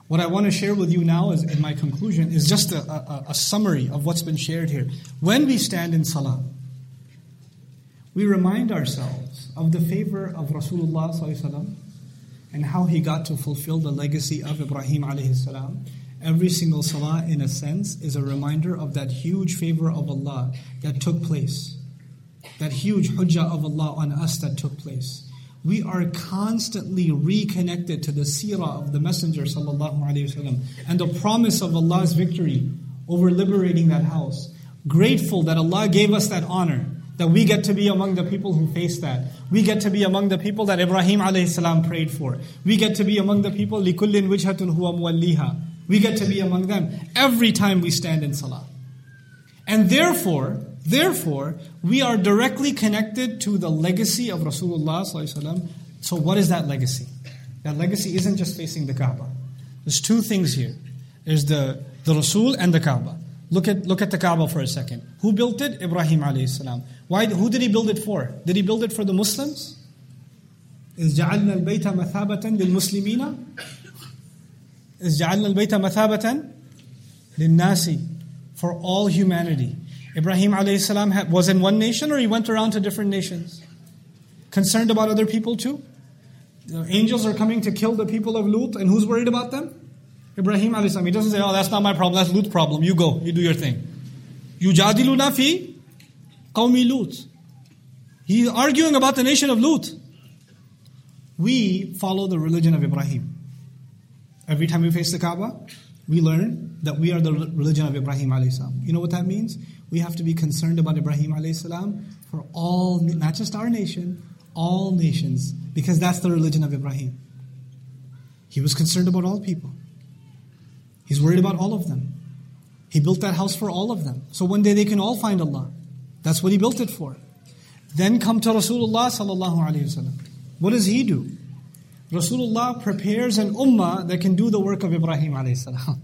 What I want to share with you now is, in my conclusion, is just a, a, a summary of what's been shared here. When we stand in salah, we remind ourselves of the favor of Rasulullah sallallahu alaihi wasallam and how he got to fulfill the legacy of Ibrahim alayhi salam. Every single salah, in a sense, is a reminder of that huge favor of Allah that took place. That huge hujjah of Allah on us that took place. We are constantly reconnected to the seerah of the Messenger sallallahu alaihi wasallam and the promise of Allah's victory over liberating that house. Grateful that Allah gave us that honor, that we get to be among the people who face that. We get to be among the people that Ibrahim alayhi salam prayed for. We get to be among the people لِكُلٍّ وِجْهَةٌ هُوَ مُوَلِّيهَا. We get to be among them every time we stand in salah. And therefore, therefore, we are directly connected to the legacy of Rasulullah sallallahu alaihi wasallam. So what is that legacy? That legacy isn't just facing the Kaaba. There's two things here. There's the, the Rasul and the Kaaba. Look at look at the Kaaba for a second. Who built it? Ibrahim alayhi salam. Why? Who did he build it for? Did he build it for the Muslims? Is جعلنا البيت مثابة للمسلمين? Is جعلنا البيت مثابة للناس? For all humanity. Ibrahim alayhi salam was in one nation, or he went around to different nations? Concerned about other people too? The angels are coming to kill the people of Lut, and who's worried about them? Ibrahim alayhi salam. He doesn't say, oh, that's not my problem, that's Lut's problem. You go, you do your thing. Yujadiluna fi qawmi Lut. He's arguing about the nation of Lut. We follow the religion of Ibrahim. Every time we face the Kaaba, we learn that we are the religion of Ibrahim alayhi salam. You know what that means? We have to be concerned about Ibrahim alayhi salam for all, not just our nation, all nations, because that's the religion of Ibrahim. He was concerned about all people. He's worried about all of them. He built that house for all of them. So one day they can all find Allah. That's what he built it for. Then come to Rasulullah sallallahu alayhi wasallam. What does he do? Rasulullah prepares an ummah that can do the work of Ibrahim alayhi salam.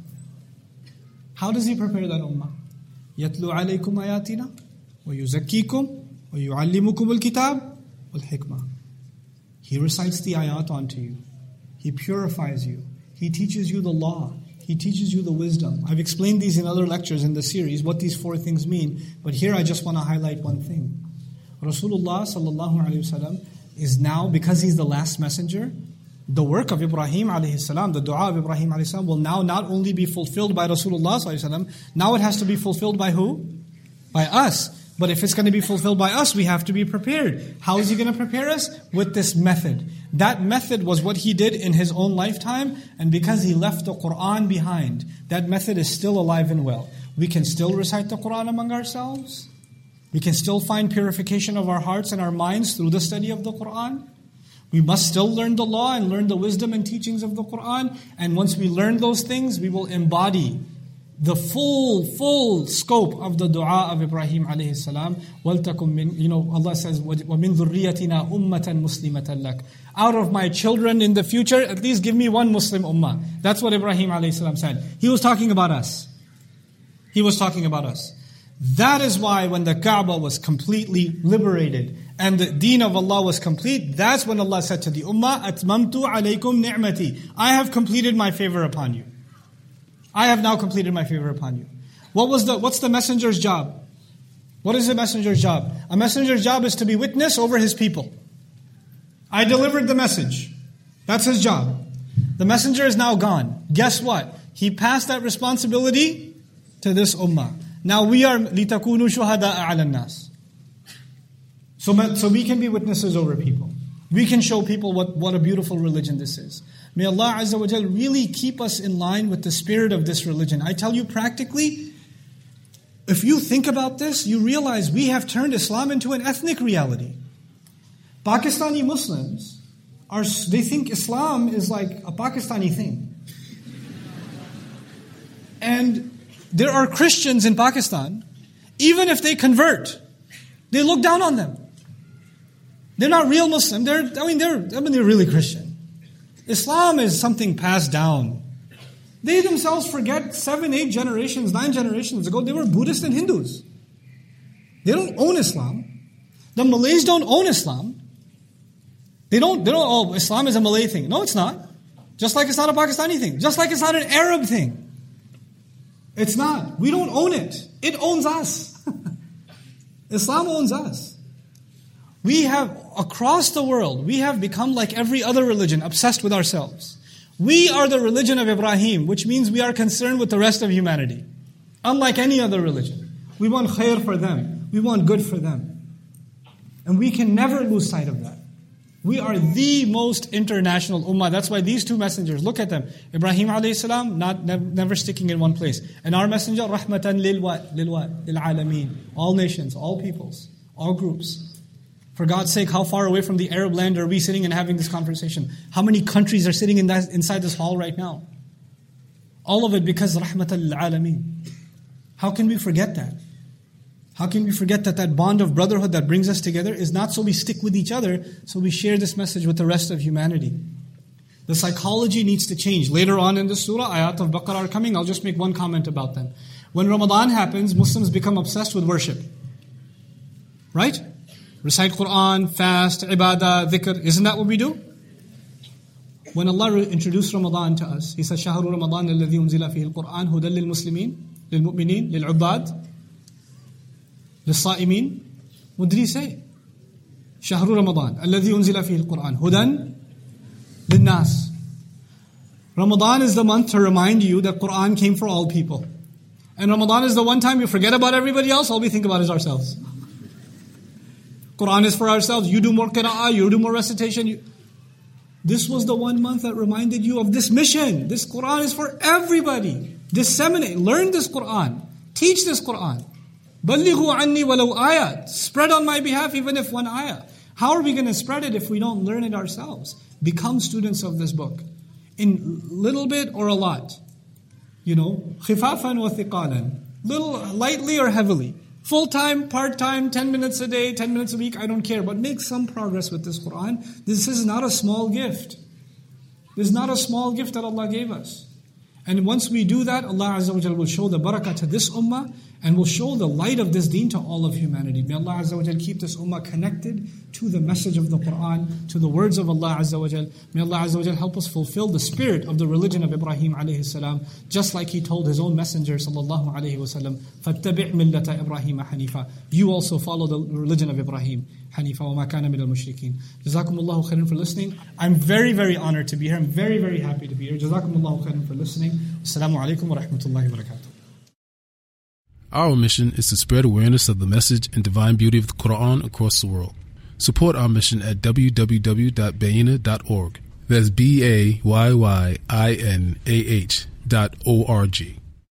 How does he prepare that ummah? يَتْلُو عَلَيْكُمْ آيَاتِنَا وَيُزَكِّيكُمْ وَيُعَلِّمُكُمُ الْكِتَابِ وَالْحِكْمَةِ. He recites the ayat onto you. He purifies you. He teaches you the law. He teaches you the wisdom. I've explained these in other lectures in the series, what these four things mean. But here I just want to highlight one thing. Rasulullah sallallahu alayhi wasallam is now, because he's the last messenger, the work of Ibrahim alayhi salam, the dua of Ibrahim alayhi salam, will now not only be fulfilled by Rasulullah sallallahu alayhi wasallam, now it has to be fulfilled by who? By us. But if it's going to be fulfilled by us, we have to be prepared. How is he going to prepare us? With this method. That method was what he did in his own lifetime, and because he left the Qur'an behind, that method is still alive and well. We can still recite the Qur'an among ourselves. We can still find purification of our hearts and our minds through the study of the Qur'an. We must still learn the law and learn the wisdom and teachings of the Qur'an. And once we learn those things, we will embody the full, full scope of the dua of Ibrahim alayhi salam. وَلْتَكُمْ مِنْ, you know, Allah says, وَمِنْ ذُرِّيَّتِنَا أُمَّةً مُسْلِمَةً لَكَ. Out of my children in the future, at least give me one Muslim ummah. That's what Ibrahim alayhi salam said. He was talking about us. He was talking about us. That is why when the Kaaba was completely liberated and the deen of Allah was complete, that's when Allah said to the ummah, أَتْمَمْتُ عَلَيْكُمْ نِعْمَتِي. I have completed my favor upon you. I have now completed my favor upon you. What was the, what's the messenger's job? What is the messenger's job? A messenger's job is to be witness over his people. I delivered the message. That's his job. The messenger is now gone. Guess what? He passed that responsibility to this ummah. Now we are لِتَكُونُوا شُهَدَاءَ عَلَى النَّاسِ. So, so we can be witnesses over people. We can show people what, what a beautiful religion this is. May Allah Azza wa Jal really keep us in line with the spirit of this religion. I tell you practically, if you think about this, you realize we have turned Islam into an ethnic reality. Pakistani Muslims, are they think Islam is like a Pakistani thing. And there are Christians in Pakistan, even if they convert, they look down on them. They're not real Muslim. They're, I mean, they're, I mean, they're really Christian. Islam is something passed down. They themselves forget seven, eight generations, nine generations ago, they were Buddhists and Hindus. They don't own Islam. The Malays don't own Islam. They don't, they don't, oh, Islam is a Malay thing. No, it's not. Just like it's not a Pakistani thing. Just like it's not an Arab thing. It's not. We don't own it. It owns us. Islam owns us. We have, across the world, we have become like every other religion, obsessed with ourselves. We are the religion of Ibrahim, which means we are concerned with the rest of humanity. Unlike any other religion. We want khair for them. We want good for them. And we can never lose sight of that. We are the most international ummah. That's why these two messengers, look at them. Ibrahim alayhi salam, not, never, never sticking in one place. And our messenger, rahmatan lil what? Lil what? Lil alameen. All nations, all peoples, all groups. For God's sake, how far away from the Arab land are we sitting and having this conversation? How many countries are sitting in that, inside this hall right now? All of it because rahmatan lil alameen. How can we forget that? How can we forget that that bond of brotherhood that brings us together is not so we stick with each other, so we share this message with the rest of humanity. The psychology needs to change. Later on in the surah, ayat of Baqarah are coming. I'll just make one comment about them. When Ramadan happens, Muslims become obsessed with worship. Right? Recite Quran, fast, ibadah, dhikr. Isn't that what we do? When Allah introduced Ramadan to us, He said, شَهْرُ رَمَضَانَ الَّذِي أُنزِلَ فِيهِ الْقُرْآنُ هُدًى لِلْمُسْلِمِينَ لِلْمُؤْمِنِينَ لِلْعُبَّادِ للصائمين. What did He say? شهر رمضان الذي أنزل فيه القرآن هدى للناس. Ramadan is the month to remind you that Quran came for all people. And Ramadan is the one time you forget about everybody else, all we think about is ourselves. Quran is for ourselves. You do more qira'ah, you do more recitation. You... This was the one month that reminded you of this mission. This Quran is for everybody. Disseminate, learn this Quran. Teach this Quran. بَلِّغُوا عَنِّي وَلَوْ آيَةٍ. Spread on my behalf even if one ayah. How are we going to spread it if we don't learn it ourselves? Become students of this book. In little bit or a lot. You know, خِفَافًا وَثِقَالًا. Little, lightly or heavily. Full-time, part-time, ten minutes a day, ten minutes a week, I don't care. But make some progress with this Quran. This is not a small gift. This is not a small gift that Allah gave us. And once we do that, Allah Azza wa Jal will show the barakah to this ummah and will show the light of this deen to all of humanity. May Allah Azza wa Jal keep this ummah connected to the message of the Quran, to the words of Allah Azza wa Jal. May Allah Azza wa Jal help us fulfill the spirit of the religion of Ibrahim alayhi salam, just like He told His own messenger sallallahu alayhi wa sallam, فَاتَّبِعْ مِلَّةَ إِبْرَاهِيمَ حَنِيفًا. You also follow the religion of Ibrahim, Hanifa, وَمَا كَانَ مِنَ الْمُشْرِكِينَ. Jazakumullahu khairan for listening. I'm very, very honored to be here. I'm very, very happy to be here. Jazakumullahu khairan for listening. Assalamu alaikum wa rahmatullahi wa barakatuh. Our mission is to spread awareness of the message and divine beauty of the Quran across the world. Support our mission at w w w dot bayina dot org. That's B A Y Y I N A H dot O R G.